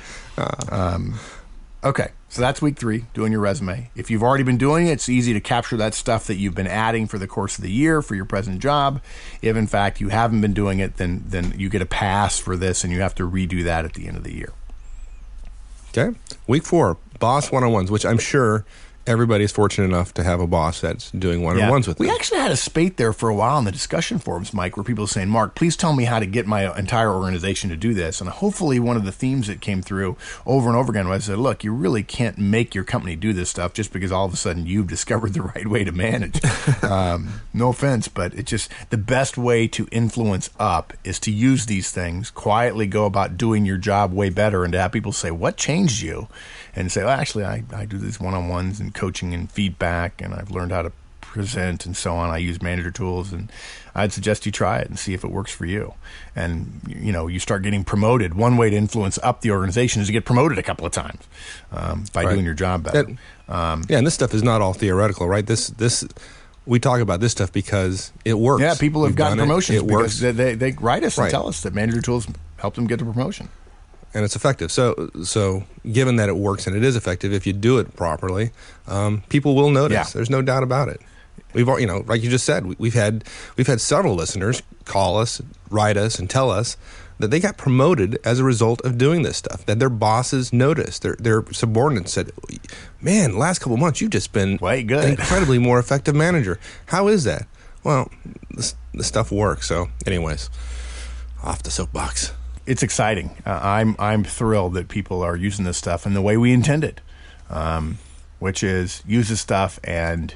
Okay, so that's week 3, doing your resume. If you've already been doing it, it's easy to capture that stuff that you've been adding for the course of the year for your present job. If, in fact, you haven't been doing it, then you get a pass for this, and you have to redo that at the end of the year. Okay. Week 4, boss one-on-ones, which I'm sure everybody's fortunate enough to have a boss that's doing one-on-ones with them. We actually had a spate there for a while in the discussion forums, Mike, where people were saying, "Mark, please tell me how to get my entire organization to do this." And hopefully one of the themes that came through over and over again was that, look, you really can't make your company do this stuff just because all of a sudden you've discovered the right way to manage. No offense, but it's just the best way to influence up is to use these things, quietly go about doing your job way better, and to have people say, "What changed you?" And say, "Well, actually, I do these one-on-ones and coaching and feedback, and I've learned how to present and so on. I use Manager Tools, and I'd suggest you try it and see if it works for you." And, you start getting promoted. One way to influence up the organization is to get promoted a couple of times by doing your job better. And this stuff is not all theoretical, right? This we talk about this stuff because it works. Yeah, people have gotten promotions because works. They write us and tell us that Manager Tools helped them get the promotion. And it's effective. So given that it works and it is effective, if you do it properly, people will notice. Yeah. There's no doubt about it. We've, like you just said, we've had several listeners call us, write us, and tell us that they got promoted as a result of doing this stuff. That their bosses noticed, their subordinates said, "Man, last couple of months you've just been way good, an incredibly more effective manager. How is that?" Well, this stuff works. So, anyways, off the soapbox. It's exciting. I'm thrilled that people are using this stuff in the way we intended, which is use this stuff and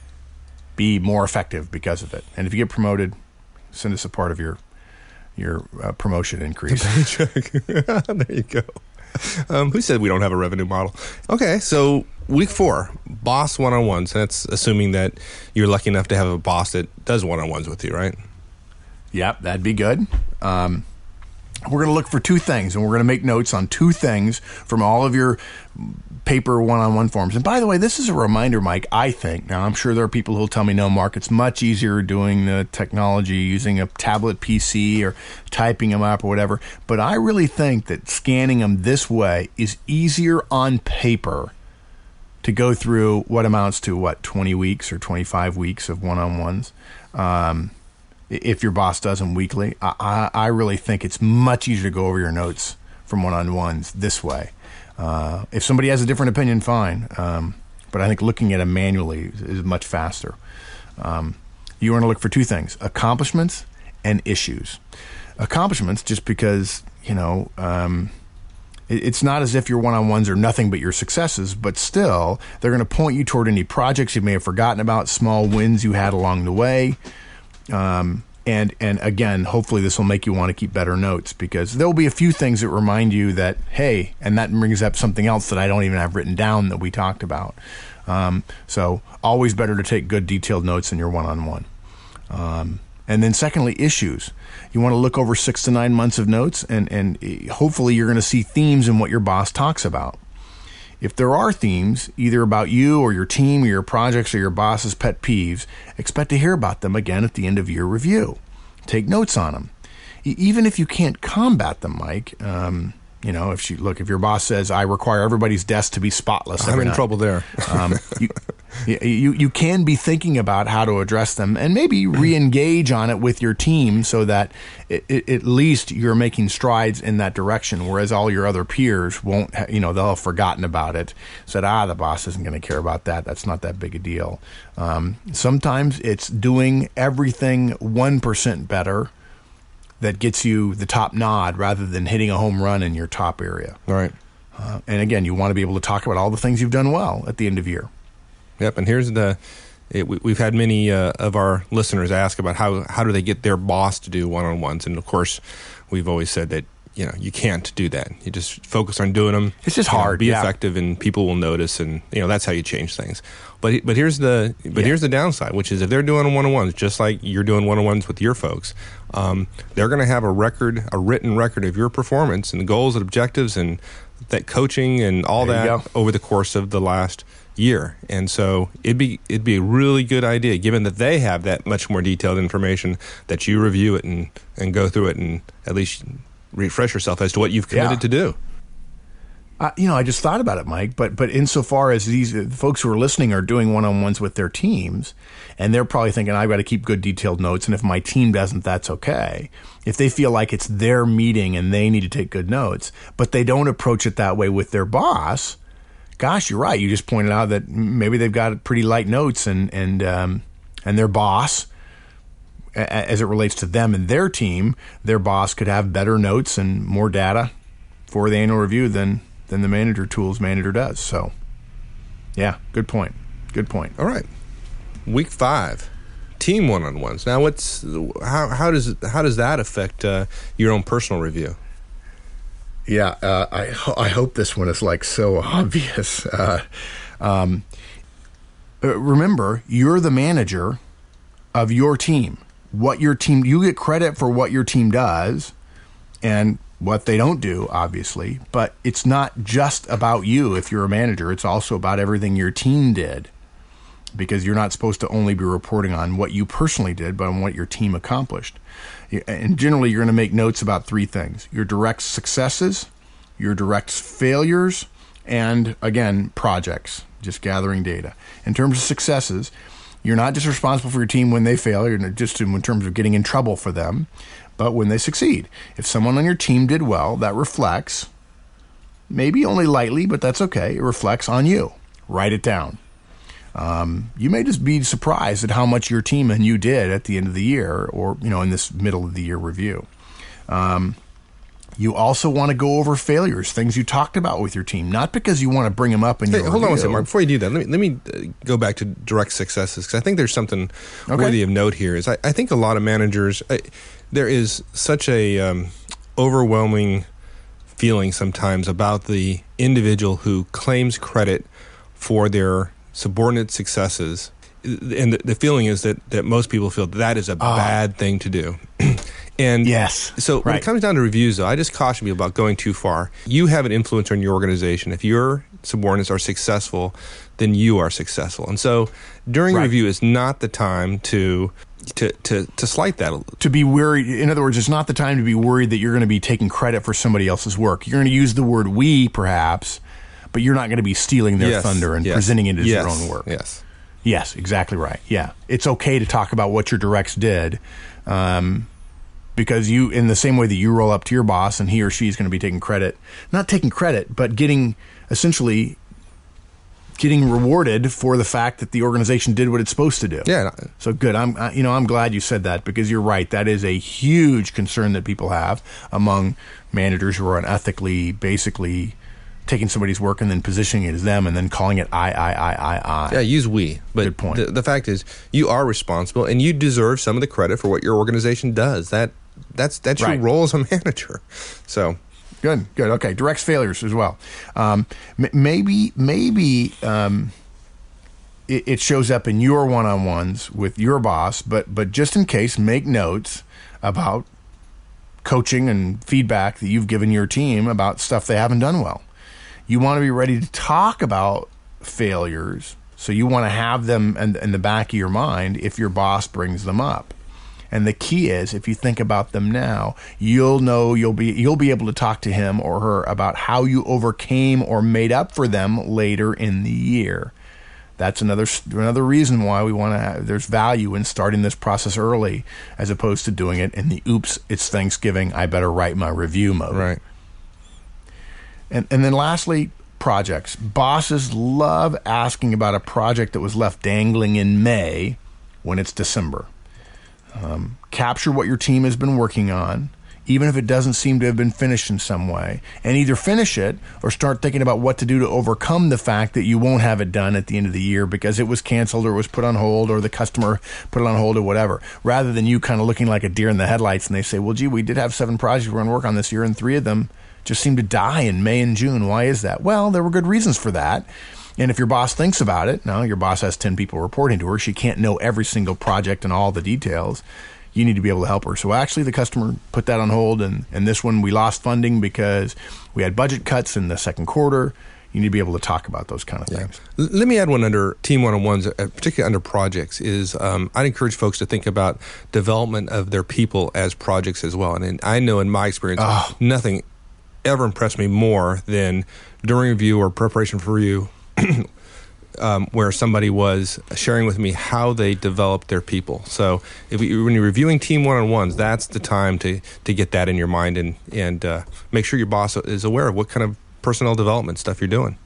be more effective because of it. And if you get promoted, send us a part of your promotion increase. There you go. Who said we don't have a revenue model? Okay, so week 4, boss one-on-ones. That's assuming that you're lucky enough to have a boss that does one-on-ones with you, right? Yep, that'd be good. We're going to look for 2 things, and we're going to make notes on 2 things from all of your paper one-on-one forms. And by the way, this is a reminder, Mike, I think. Now, I'm sure there are people who'll tell me, "No, Mark, it's much easier doing the technology, using a tablet PC or typing them up or whatever." But I really think that scanning them this way is easier on paper to go through what amounts to, 20 weeks or 25 weeks of one-on-ones. If your boss does them weekly, I really think it's much easier to go over your notes from one-on-ones this way. If somebody has a different opinion, fine. But I think looking at them manually is much faster. You want to look for 2 things: accomplishments and issues. Accomplishments, just because, it's not as if your one-on-ones are nothing but your successes, but still, they're going to point you toward any projects you may have forgotten about, small wins you had along the way. And again, hopefully this will make you want to keep better notes, because there'll be a few things that remind you that, hey, and that brings up something else that I don't even have written down that we talked about. So always better to take good detailed notes in your one-on-one. And then secondly, issues. You want to look over 6 to 9 months of notes, and hopefully you're going to see themes in what your boss talks about. If there are themes, either about you or your team or your projects or your boss's pet peeves, expect to hear about them again at the end of your review. Take notes on them. Even if you can't combat them, Mike, If your boss says, I require everybody's desk to be spotless, I'm in trouble there. You can be thinking about how to address them and maybe re-engage on it with your team so that at least you're making strides in that direction, whereas all your other peers won't, they'll have forgotten about it, said, the boss isn't going to care about that. That's not that big a deal. Sometimes it's doing everything 1% better that gets you the top nod rather than hitting a home run in your top area. All right. And again, you want to be able to talk about all the things you've done well at the end of year. Yep, and here's we've had many of our listeners ask about how do they get their boss to do one-on-ones, and of course, we've always said that you can't do that. You just focus on doing them. It's just hard. Be effective, and people will notice, and that's how you change things. But here's the downside, which is if they're doing one-on-ones, just like you're doing one-on-ones with your folks, they're going to have a written record of your performance and the goals and objectives and that coaching and all that over the course of the last year. And so it'd be a really good idea, given that they have that much more detailed information, that you review it and go through it and at least refresh yourself as to what you've committed to do. I just thought about it, Mike, but insofar as these folks who are listening are doing one-on-ones with their teams, and they're probably thinking, I've got to keep good detailed notes, and if my team doesn't, that's okay. If they feel like it's their meeting and they need to take good notes, but they don't approach it that way with their boss, gosh, you're right. You just pointed out that maybe they've got pretty light notes, and their boss, as it relates to them and their team, their boss could have better notes and more data for the annual review than the manager does. So, yeah, good point. All right, week 5, team one-on-ones. Now, how does that affect your own personal review? Yeah, I hope this one is so obvious. Remember, you're the manager of your team. You get credit for what your team does and what they don't do, obviously, but it's not just about you if you're a manager. It's also about everything your team did, because you're not supposed to only be reporting on what you personally did, but on what your team accomplished. And generally, you're going to make notes about 3 things: your direct successes, your direct failures, and, again, projects, just gathering data. In terms of successes, you're not just responsible for your team when they fail, you're not just in terms of getting in trouble for them, but when they succeed. If someone on your team did well, that reflects, maybe only lightly, but that's okay, it reflects on you. Write it down. You may just be surprised at how much your team and you did at the end of the year, or in this middle of the year review. You also want to go over failures, things you talked about with your team, not because you want to bring them up in your review. Hold on one second, Mark. Before you do that, let me go back to direct successes, because I think there's something worthy of note here. Is I think a lot of managers, there is such a overwhelming feeling sometimes about the individual who claims credit for their subordinate successes, and the feeling is that most people feel that is a bad thing to do. And yes, so when it comes down to reviews, though, I just caution you about going too far. You have an influence on your organization. If your subordinates are successful, then you are successful. And so during review is not the time to slight that. To be worried. In other words, it's not the time to be worried that you're going to be taking credit for somebody else's work. You're going to use the word "we," perhaps, but you're not going to be stealing their thunder and presenting it as your own work. Yes, exactly right. Yeah, it's okay to talk about what your directs did. Because you, in the same way that you roll up to your boss and he or she is going to be taking credit, not taking credit, but essentially getting rewarded for the fact that the organization did what it's supposed to do. Yeah. So good. I'm glad you said that, because you're right. That is a huge concern that people have among managers who are unethically, basically taking somebody's work and then positioning it as them and then calling it I. Yeah, use we. But good point. The fact is, you are responsible and you deserve some of the credit for what your organization does. That's your role as a manager. So good. Okay, directs failures as well. Maybe it shows up in your one-on-ones with your boss, but just in case, make notes about coaching and feedback that you've given your team about stuff they haven't done well. You want to be ready to talk about failures, so you want to have them in the back of your mind if your boss brings them up. And the key is, if you think about them now, you'll know you'll be able to talk to him or her about how you overcame or made up for them later in the year. That's another reason why we want to. There's value in starting this process early, as opposed to doing it in the "oops, it's Thanksgiving, I better write my review" mode. Right. And then lastly, projects. Bosses love asking about a project that was left dangling in May when it's December. Capture what your team has been working on, even if it doesn't seem to have been finished in some way, and either finish it or start thinking about what to do to overcome the fact that you won't have it done at the end of the year because it was canceled or it was put on hold or the customer put it on hold or whatever, rather than you kind of looking like a deer in the headlights and they say, well, gee, we did have 7 projects we're going to work on this year and 3 of them just seemed to die in May and June. Why is that? Well, there were good reasons for that. And if your boss thinks about it, now your boss has 10 people reporting to her. She can't know every single project and all the details. You need to be able to help her. So actually the customer put that on hold, and this one we lost funding because we had budget cuts in the second quarter. You need to be able to talk about those kind of things. Let me add one under Team One-on-Ones, particularly under projects, is I'd encourage folks to think about development of their people as projects as well. And I know in my experience, nothing ever impressed me more than during review or preparation for review where somebody was sharing with me how they developed their people. So when you're reviewing Team One-on-Ones, that's the time to get that in your mind and make sure your boss is aware of what kind of personnel development stuff you're doing.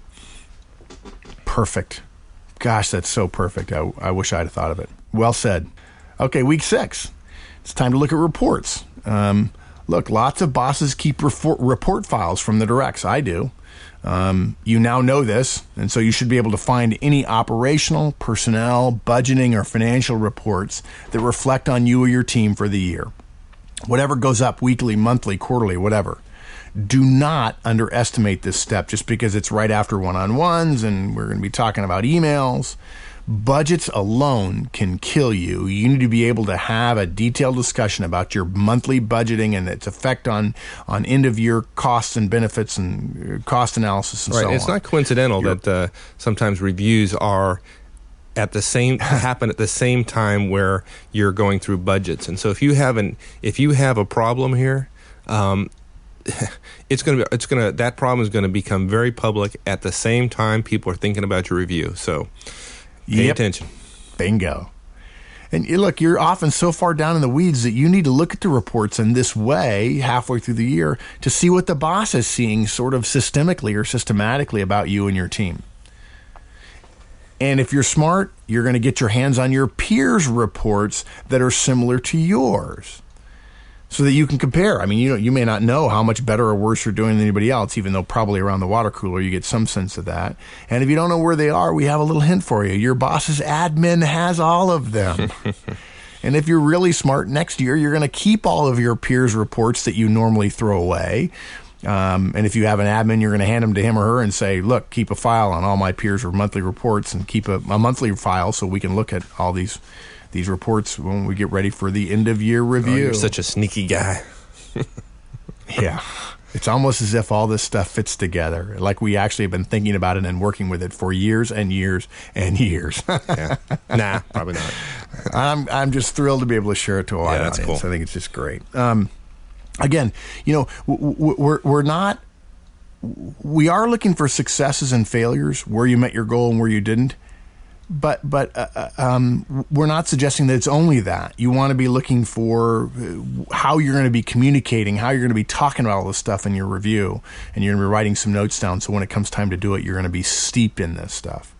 Perfect. Gosh, that's so perfect. I wish I'd have thought of it. Well said. Okay, week 6. It's time to look at reports. Look, lots of bosses keep report files from the directs. I do. You now know this, and so you should be able to find any operational, personnel, budgeting, or financial reports that reflect on you or your team for the year. Whatever goes up weekly, monthly, quarterly, whatever. Do not underestimate this step just because it's right after one-on-ones and we're going to be talking about emails. Budgets alone can kill you. You need to be able to have a detailed discussion about your monthly budgeting and its effect on end-of-year costs and benefits and cost analysis and so on. Right. It's not coincidental that sometimes reviews are happen at the same time where you're going through budgets. And so if you have a problem here, that problem is going to become very public at the same time people are thinking about your review. So pay attention. Bingo. And look, you're often so far down in the weeds that you need to look at the reports in this way halfway through the year to see what the boss is seeing sort of systemically or systematically about you and your team. And if you're smart, you're going to get your hands on your peers' reports that are similar to yours, so that you can compare. I mean, you may not know how much better or worse you're doing than anybody else, even though probably around the water cooler you get some sense of that. And if you don't know where they are, we have a little hint for you. Your boss's admin has all of them. And if you're really smart, next year you're going to keep all of your peers' reports that you normally throw away. And if you have an admin, you're going to hand them to him or her and say, look, keep a file on all my peers' or monthly reports and keep a monthly file so we can look at all these reports when we get ready for the end-of-year review. Oh, you're such a sneaky guy. Yeah. It's almost as if all this stuff fits together, like we actually have been thinking about it and working with it for years and years and years. Yeah. Nah, probably not. I'm just thrilled to be able to share it to a wide audience. Cool. I think it's just great. Again, we are looking for successes and failures, where you met your goal and where you didn't. But we're not suggesting that it's only that. You want to be looking for how you're going to be communicating, how you're going to be talking about all this stuff in your review, and you're going to be writing some notes down so when it comes time to do it, you're going to be steeped in this stuff.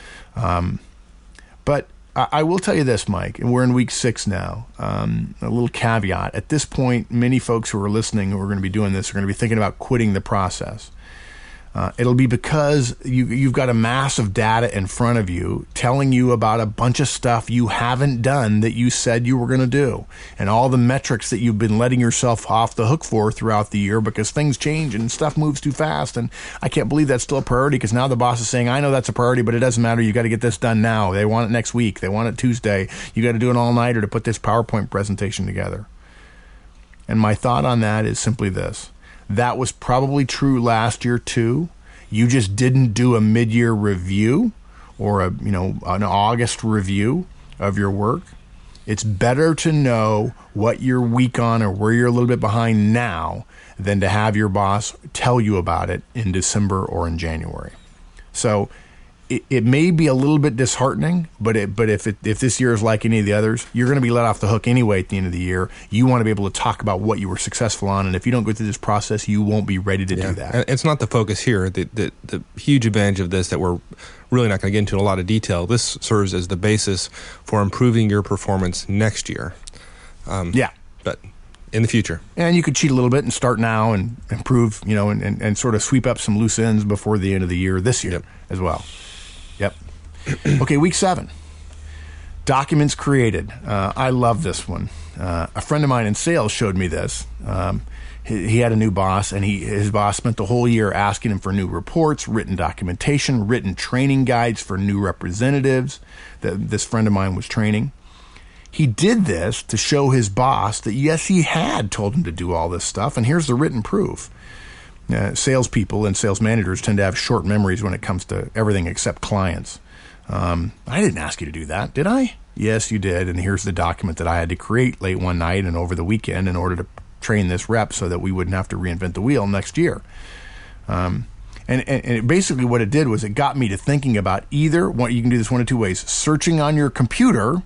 But I will tell you this, Mike, and we're in week 6 now. A little caveat. At this point, many folks who are listening who are going to be doing this are going to be thinking about quitting the process. It'll be because you've got a mass of data in front of you telling you about a bunch of stuff you haven't done that you said you were going to do, and all the metrics that you've been letting yourself off the hook for throughout the year because things change and stuff moves too fast. And I can't believe that's still a priority because now the boss is saying, I know that's a priority, but it doesn't matter. You got to get this done now. They want it next week. They want it Tuesday. You got to do an all-nighter to put this PowerPoint presentation together. And my thought on that is simply this. That was probably true last year too. You just didn't do a mid-year review or an August review of your work. It's better to know what you're weak on or where you're a little bit behind now than to have your boss tell you about it in December or in January. So it may be a little bit disheartening, but if this year is like any of the others, you're going to be let off the hook anyway at the end of the year. You want to be able to talk about what you were successful on, and if you don't go through this process, you won't be ready to do that. And it's not the focus here. The huge advantage of this that we're really not going to get into in a lot of detail, this serves as the basis for improving your performance next year. But in the future. And you could cheat a little bit and start now and improve, and sort of sweep up some loose ends before the end of the year this year as well. Yep. Okay, week 7. Documents created. I love this one. A friend of mine in sales showed me this. He had a new boss, and his boss spent the whole year asking him for new reports, written documentation, written training guides for new representatives that this friend of mine was training. He did this to show his boss that, yes, he had told him to do all this stuff, and here's the written proof. Salespeople and sales managers tend to have short memories when it comes to everything except clients. I didn't ask you to do that, did I? Yes, you did, and here's the document that I had to create late one night and over the weekend in order to train this rep so that we wouldn't have to reinvent the wheel next year. And basically what it did was it got me to thinking about either, you can do this one of two ways, searching on your computer,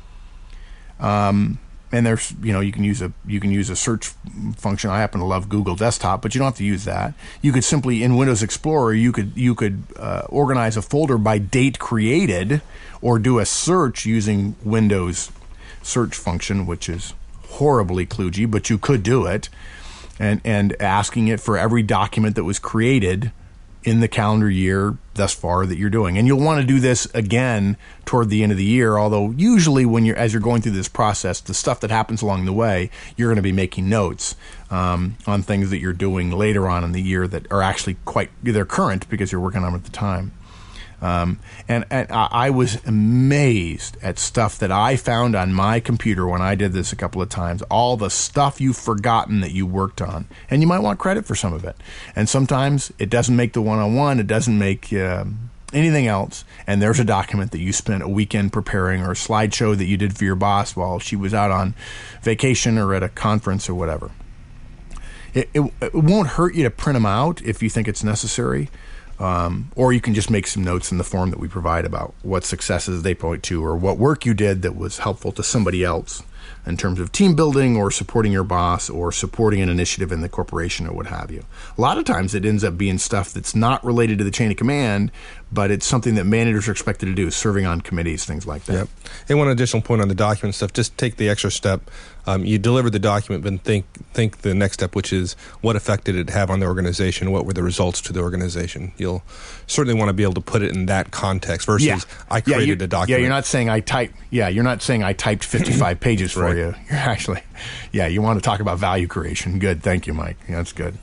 and there's, you can use a search function. I happen to love Google Desktop, but you don't have to use that. You could simply, in Windows Explorer, you could organize a folder by date created, or do a search using Windows search function, which is horribly kludgy, but you could do it, and asking it for every document that was created in the calendar year thus far that you're doing. And you'll want to do this again toward the end of the year, although usually as you're going through this process, the stuff that happens along the way, you're going to be making notes on things that you're doing later on in the year that are actually they're current because you're working on them at the time. And I was amazed at stuff that I found on my computer when I did this a couple of times, all the stuff you've forgotten that you worked on. And you might want credit for some of it. And sometimes it doesn't make the one-on-one, it doesn't make anything else. And there's a document that you spent a weekend preparing, or a slideshow that you did for your boss while she was out on vacation or at a conference or whatever. It won't hurt you to print them out if you think it's necessary. Or you can just make some notes in the form that we provide about what successes they point to, or what work you did that was helpful to somebody else in terms of team building or supporting your boss or supporting an initiative in the corporation or what have you. A lot of times it ends up being stuff that's not related to the chain of command, but it's something that managers are expected to do, serving on committees, things like that. Yep. And one additional point on the document stuff, just take the extra step. You deliver the document, but think the next step, which is what effect did it have on the organization? What were the results to the organization? You'll certainly want to be able to put it in that context versus I created a document. Yeah, you're not saying I typed 55 pages for you. You're actually, you want to talk about value creation. Good, thank you, Mike. Yeah, that's good.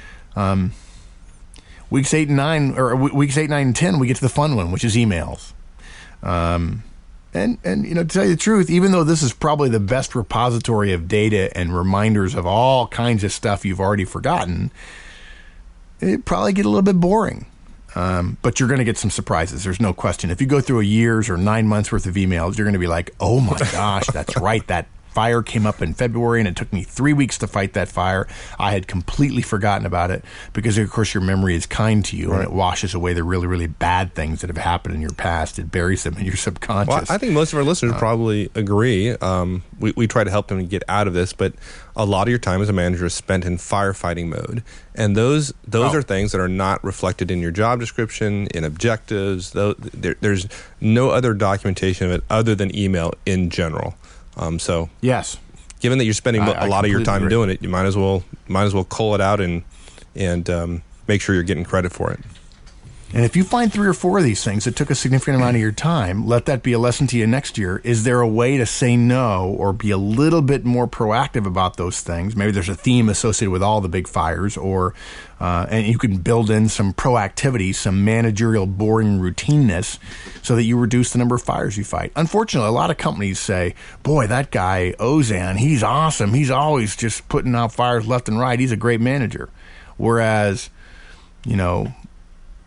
Weeks 8 and 9, and 10, we get to the fun one, which is emails. And to tell you the truth, even though this is probably the best repository of data and reminders of all kinds of stuff you've already forgotten, it'd probably get a little bit boring. But you're going to get some surprises. There's no question. If you go through a year's or 9 months worth of emails, you're going to be like, oh my gosh, that's right. That fire came up in February and it took me 3 weeks to fight that fire. I had completely forgotten about it because, of course, your memory is kind to you, and it washes away the really, really bad things that have happened in your past. It buries them in your subconscious. Well, I think most of our listeners probably agree. We try to help them get out of this, but a lot of your time as a manager is spent in firefighting mode. And those are things that are not reflected in your job description, in objectives. There's no other documentation of it other than email in general. So yes, given that you're spending a lot of your time doing it, you might as well cull it out and make sure you're getting credit for it. And if you find 3 or 4 of these things that took a significant amount of your time, let that be a lesson to you next year. Is there a way to say no or be a little bit more proactive about those things? Maybe there's a theme associated with all the big fires, or and you can build in some proactivity, some managerial boring routineness, so that you reduce the number of fires you fight. Unfortunately, a lot of companies say, boy, that guy, Ozan, he's awesome. He's always just putting out fires left and right. He's a great manager. Whereas,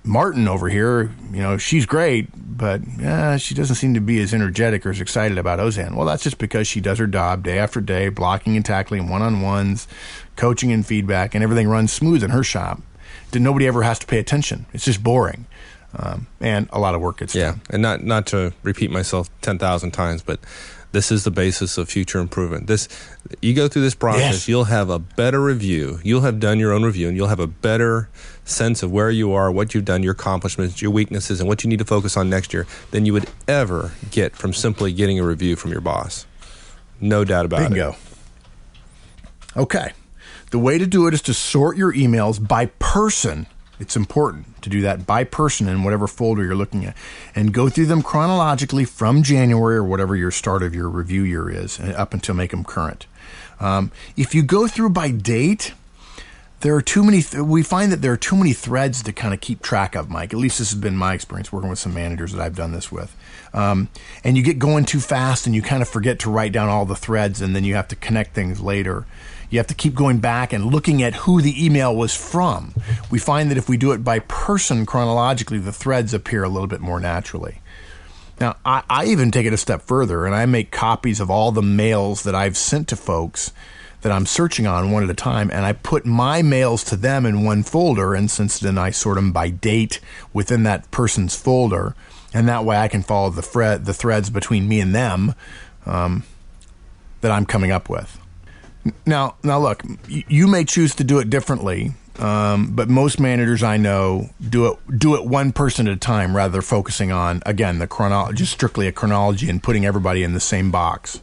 Martin over here, she's great, but she doesn't seem to be as energetic or as excited about Ozan. Well, that's just because she does her job day after day, blocking and tackling, one-on-ones, coaching and feedback, and everything runs smooth in her shop. Nobody ever has to pay attention. It's just boring. And a lot of work gets done. And not to repeat myself 10,000 times, but this is the basis of future improvement. You go through this process, You'll have a better review. You'll have done your own review, and you'll have a better sense of where you are, what you've done, your accomplishments, your weaknesses, and what you need to focus on next year than you would ever get from simply getting a review from your boss. No doubt about it. Bingo. Okay. The way to do it is to sort your emails by person. It's important to do that by person in whatever folder you're looking at, and go through them chronologically from January or whatever your start of your review year is, and up until make them current. If you go through by date, there are too many. We find that there are too many threads to kind of keep track of, Mike. At least this has been my experience working with some managers that I've done this with. And you get going too fast, and you kind of forget to write down all the threads, and then you have to connect things later. You have to keep going back and looking at who the email was from. We find that if we do it by person chronologically, the threads appear a little bit more naturally. Now, I even take it a step further, and I make copies of all the mails that I've sent to folks that I'm searching on one at a time, and I put my mails to them in one folder, and since then I sort them by date within that person's folder, and that way I can follow the threads between me and them that I'm coming up with. Now, look, you may choose to do it differently, but most managers I know do it one person at a time, rather focusing on, again, just strictly a chronology and putting everybody in the same box.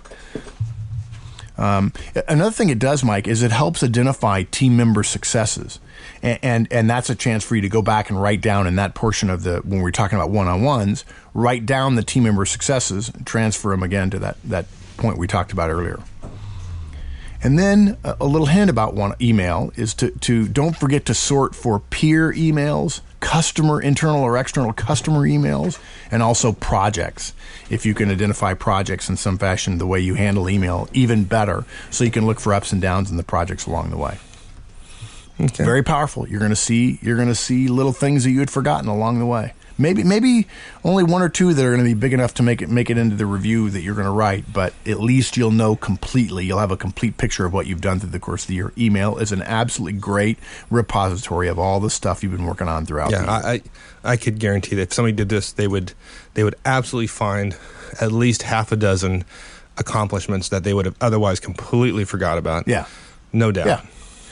Another thing it does, Mike, is it helps identify team member successes, and that's a chance for you to go back and write down in that portion of when we're talking about one-on-ones, write down the team member successes, and transfer them again to that point we talked about earlier. And then a little hint about one email is to don't forget to sort for peer emails, internal or external customer emails, and also projects. If you can identify projects in some fashion, the way you handle email, even better, so you can look for ups and downs in the projects along the way. Okay. Very powerful. You're going to see little things that you had forgotten along the way. Maybe only one or two that are going to be big enough to make it into the review that you're going to write, but at least you'll know completely. You'll have a complete picture of what you've done through the course of the year. Email is an absolutely great repository of all the stuff you've been working on throughout the year. I could guarantee that if somebody did this, they would absolutely find at least half a dozen accomplishments that they would have otherwise completely forgot about. Yeah. No doubt. Yeah.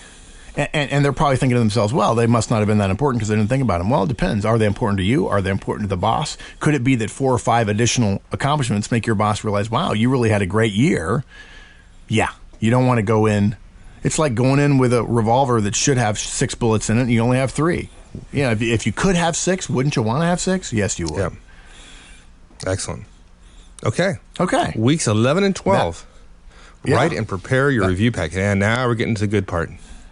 And they're probably thinking to themselves, well, they must not have been that important because they didn't think about them. Well, it depends. Are they important to you? Are they important to the boss? Could it be that 4 or 5 additional accomplishments make your boss realize, wow, you really had a great year? Yeah. You don't want to go in. It's like going in with a revolver that should have 6 bullets in it and you only have 3. If you could have 6, wouldn't you want to have 6? Yes, you would. Yeah. Excellent. Okay. Weeks 11 and 12. Write and prepare your review packet. And now we're getting to the good part.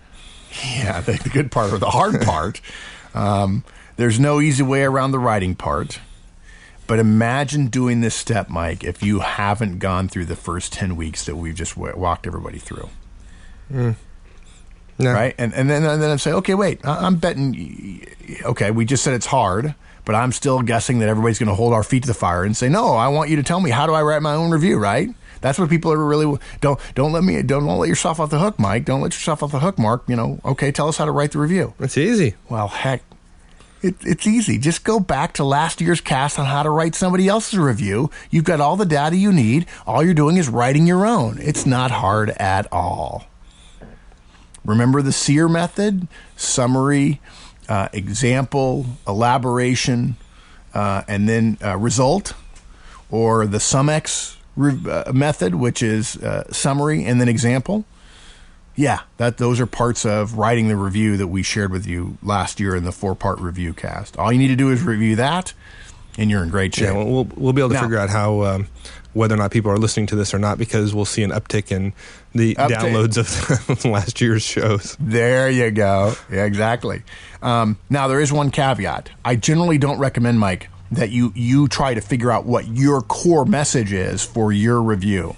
Yeah, the good part or the hard part. There's no easy way around the writing part. But imagine doing this step, Mike, if you haven't gone through the first 10 weeks that we've just walked everybody through. No. Right? And then I say, okay, wait, I'm betting, okay, we just said it's hard, but I'm still guessing that everybody's going to hold our feet to the fire and say, no, I want you to tell me, how do I write my own review, right? That's what people are really don't let yourself off the hook, Mike. Don't let yourself off the hook, Mark. Okay, tell us how to write the review. It's easy. Well, heck, it's easy. Just go back to last year's cast on how to write somebody else's review. You've got all the data you need. All you're doing is writing your own. It's not hard at all. Remember the SEER method: summary, example, elaboration, and then result, or the SumX method, which is summary and then example. Yeah, those are parts of writing the review that we shared with you last year in the 4-part review cast. All you need to do is review that, and you're in great shape. Yeah, we'll be able to figure out how whether or not people are listening to this or not, because we'll see an uptick in the downloads of last year's shows. There you go. Yeah, exactly. Now, there is one caveat. I generally don't recommend, Mike, that you try to figure out what your core message is for your review.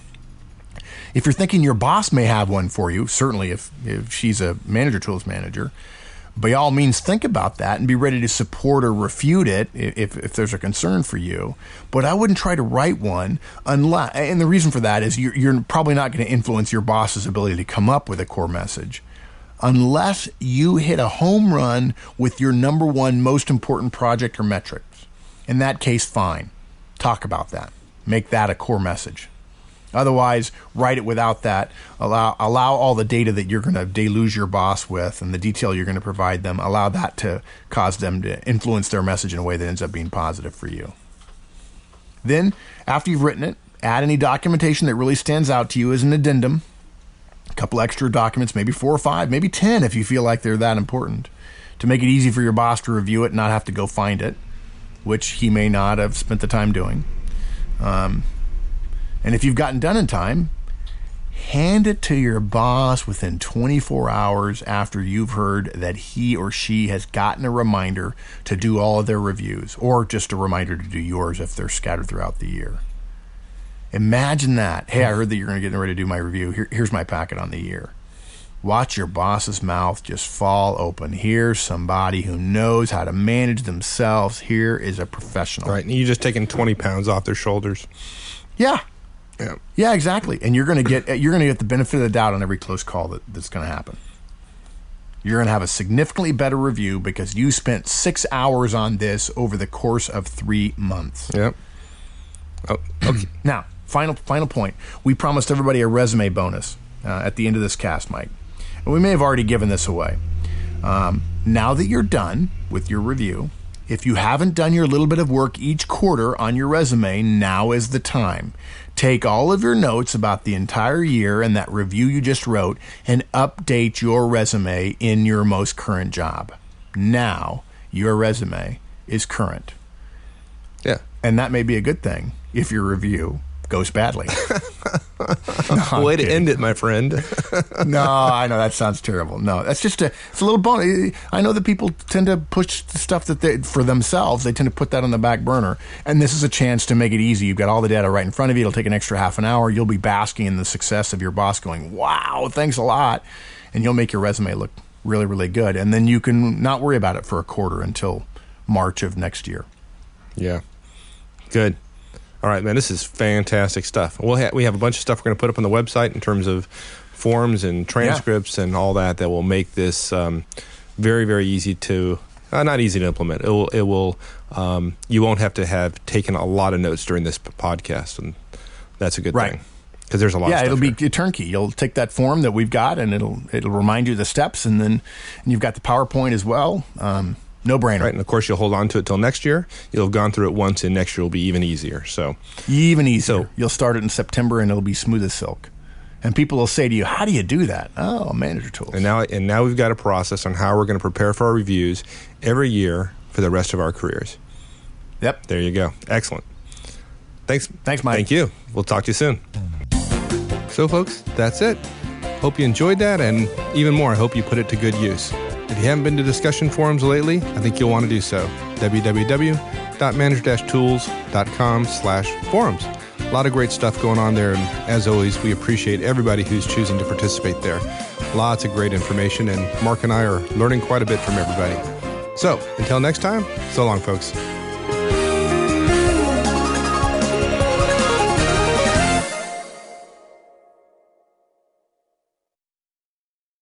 If you're thinking your boss may have one for you, certainly if she's a manager tools manager, by all means think about that and be ready to support or refute it if there's a concern for you. But I wouldn't try to write one unless, and the reason for that is you're probably not going to influence your boss's ability to come up with a core message unless you hit a home run with your number one most important project or metrics. In that case, fine. Talk about that. Make that a core message. Otherwise, write it without that. Allow all the data that you're going to deluge your boss with and the detail you're going to provide them, allow that to cause them to influence their message in a way that ends up being positive for you. Then, after you've written it, add any documentation that really stands out to you as an addendum. A couple extra documents, maybe 4 or 5, maybe 10 if you feel like they're that important, to make it easy for your boss to review it and not have to go find it, which he may not have spent the time doing. And if you've gotten done in time, hand it to your boss within 24 hours after you've heard that he or she has gotten a reminder to do all of their reviews, or just a reminder to do yours if they're scattered throughout the year. Imagine that. Hey, I heard that you're going to get ready to do my review. Here's my packet on the year. Watch your boss's mouth just fall open. Here's somebody who knows how to manage themselves. Here is a professional. Right, and you're just taking 20 pounds off their shoulders. Yeah, exactly. And you're going to get the benefit of the doubt on every close call that's going to happen. You're going to have a significantly better review because you spent 6 hours on this over the course of 3 months. Yep. Oh, okay. Now, final point. We promised everybody a resume bonus at the end of this cast, Mike. And we may have already given this away. Now that you're done with your review, if you haven't done your little bit of work each quarter on your resume, now is the time. Take all of your notes about the entire year and that review you just wrote and update your resume in your most current job. Now, your resume is current. Yeah. And that may be a good thing if your review goes badly. No, way to end it, my friend. No, I know that sounds terrible. No, that's just it's a little bonus. I know that people tend to push the stuff that for themselves. They tend to put that on the back burner. And this is a chance to make it easy. You've got all the data right in front of you. It'll take an extra half an hour. You'll be basking in the success of your boss going, wow, thanks a lot. And you'll make your resume look really, really good. And then you can not worry about it for a quarter until March of next year. Yeah. Good. All right, man, this is fantastic stuff. We have a bunch of stuff we're going to put up on the website in terms of forms and transcripts and all that will make this very, very easy to, not easy to implement. It will. You won't have to have taken a lot of notes during this podcast, and that's a good thing because there's a lot of stuff. Yeah, it'll be a turnkey. You'll take that form that we've got, and it'll remind you of the steps, and you've got the PowerPoint as well. No brainer. Right, and of course, you'll hold on to it till next year. You'll have gone through it once, and next year will be even easier. Even easier. You'll start it in September, and it'll be smooth as silk. And people will say to you, how do you do that? Oh, manager tools. And now we've got a process on how we're going to prepare for our reviews every year for the rest of our careers. Yep. There you go. Excellent. Thanks, Mike. Thank you. We'll talk to you soon. So, folks, that's it. Hope you enjoyed that, and even more, I hope you put it to good use. If you haven't been to discussion forums lately, I think you'll want to do so. www.manager-tools.com/forums. A lot of great stuff going on there, and as always, we appreciate everybody who's choosing to participate there. Lots of great information, and Mark and I are learning quite a bit from everybody. So, until next time, so long, folks.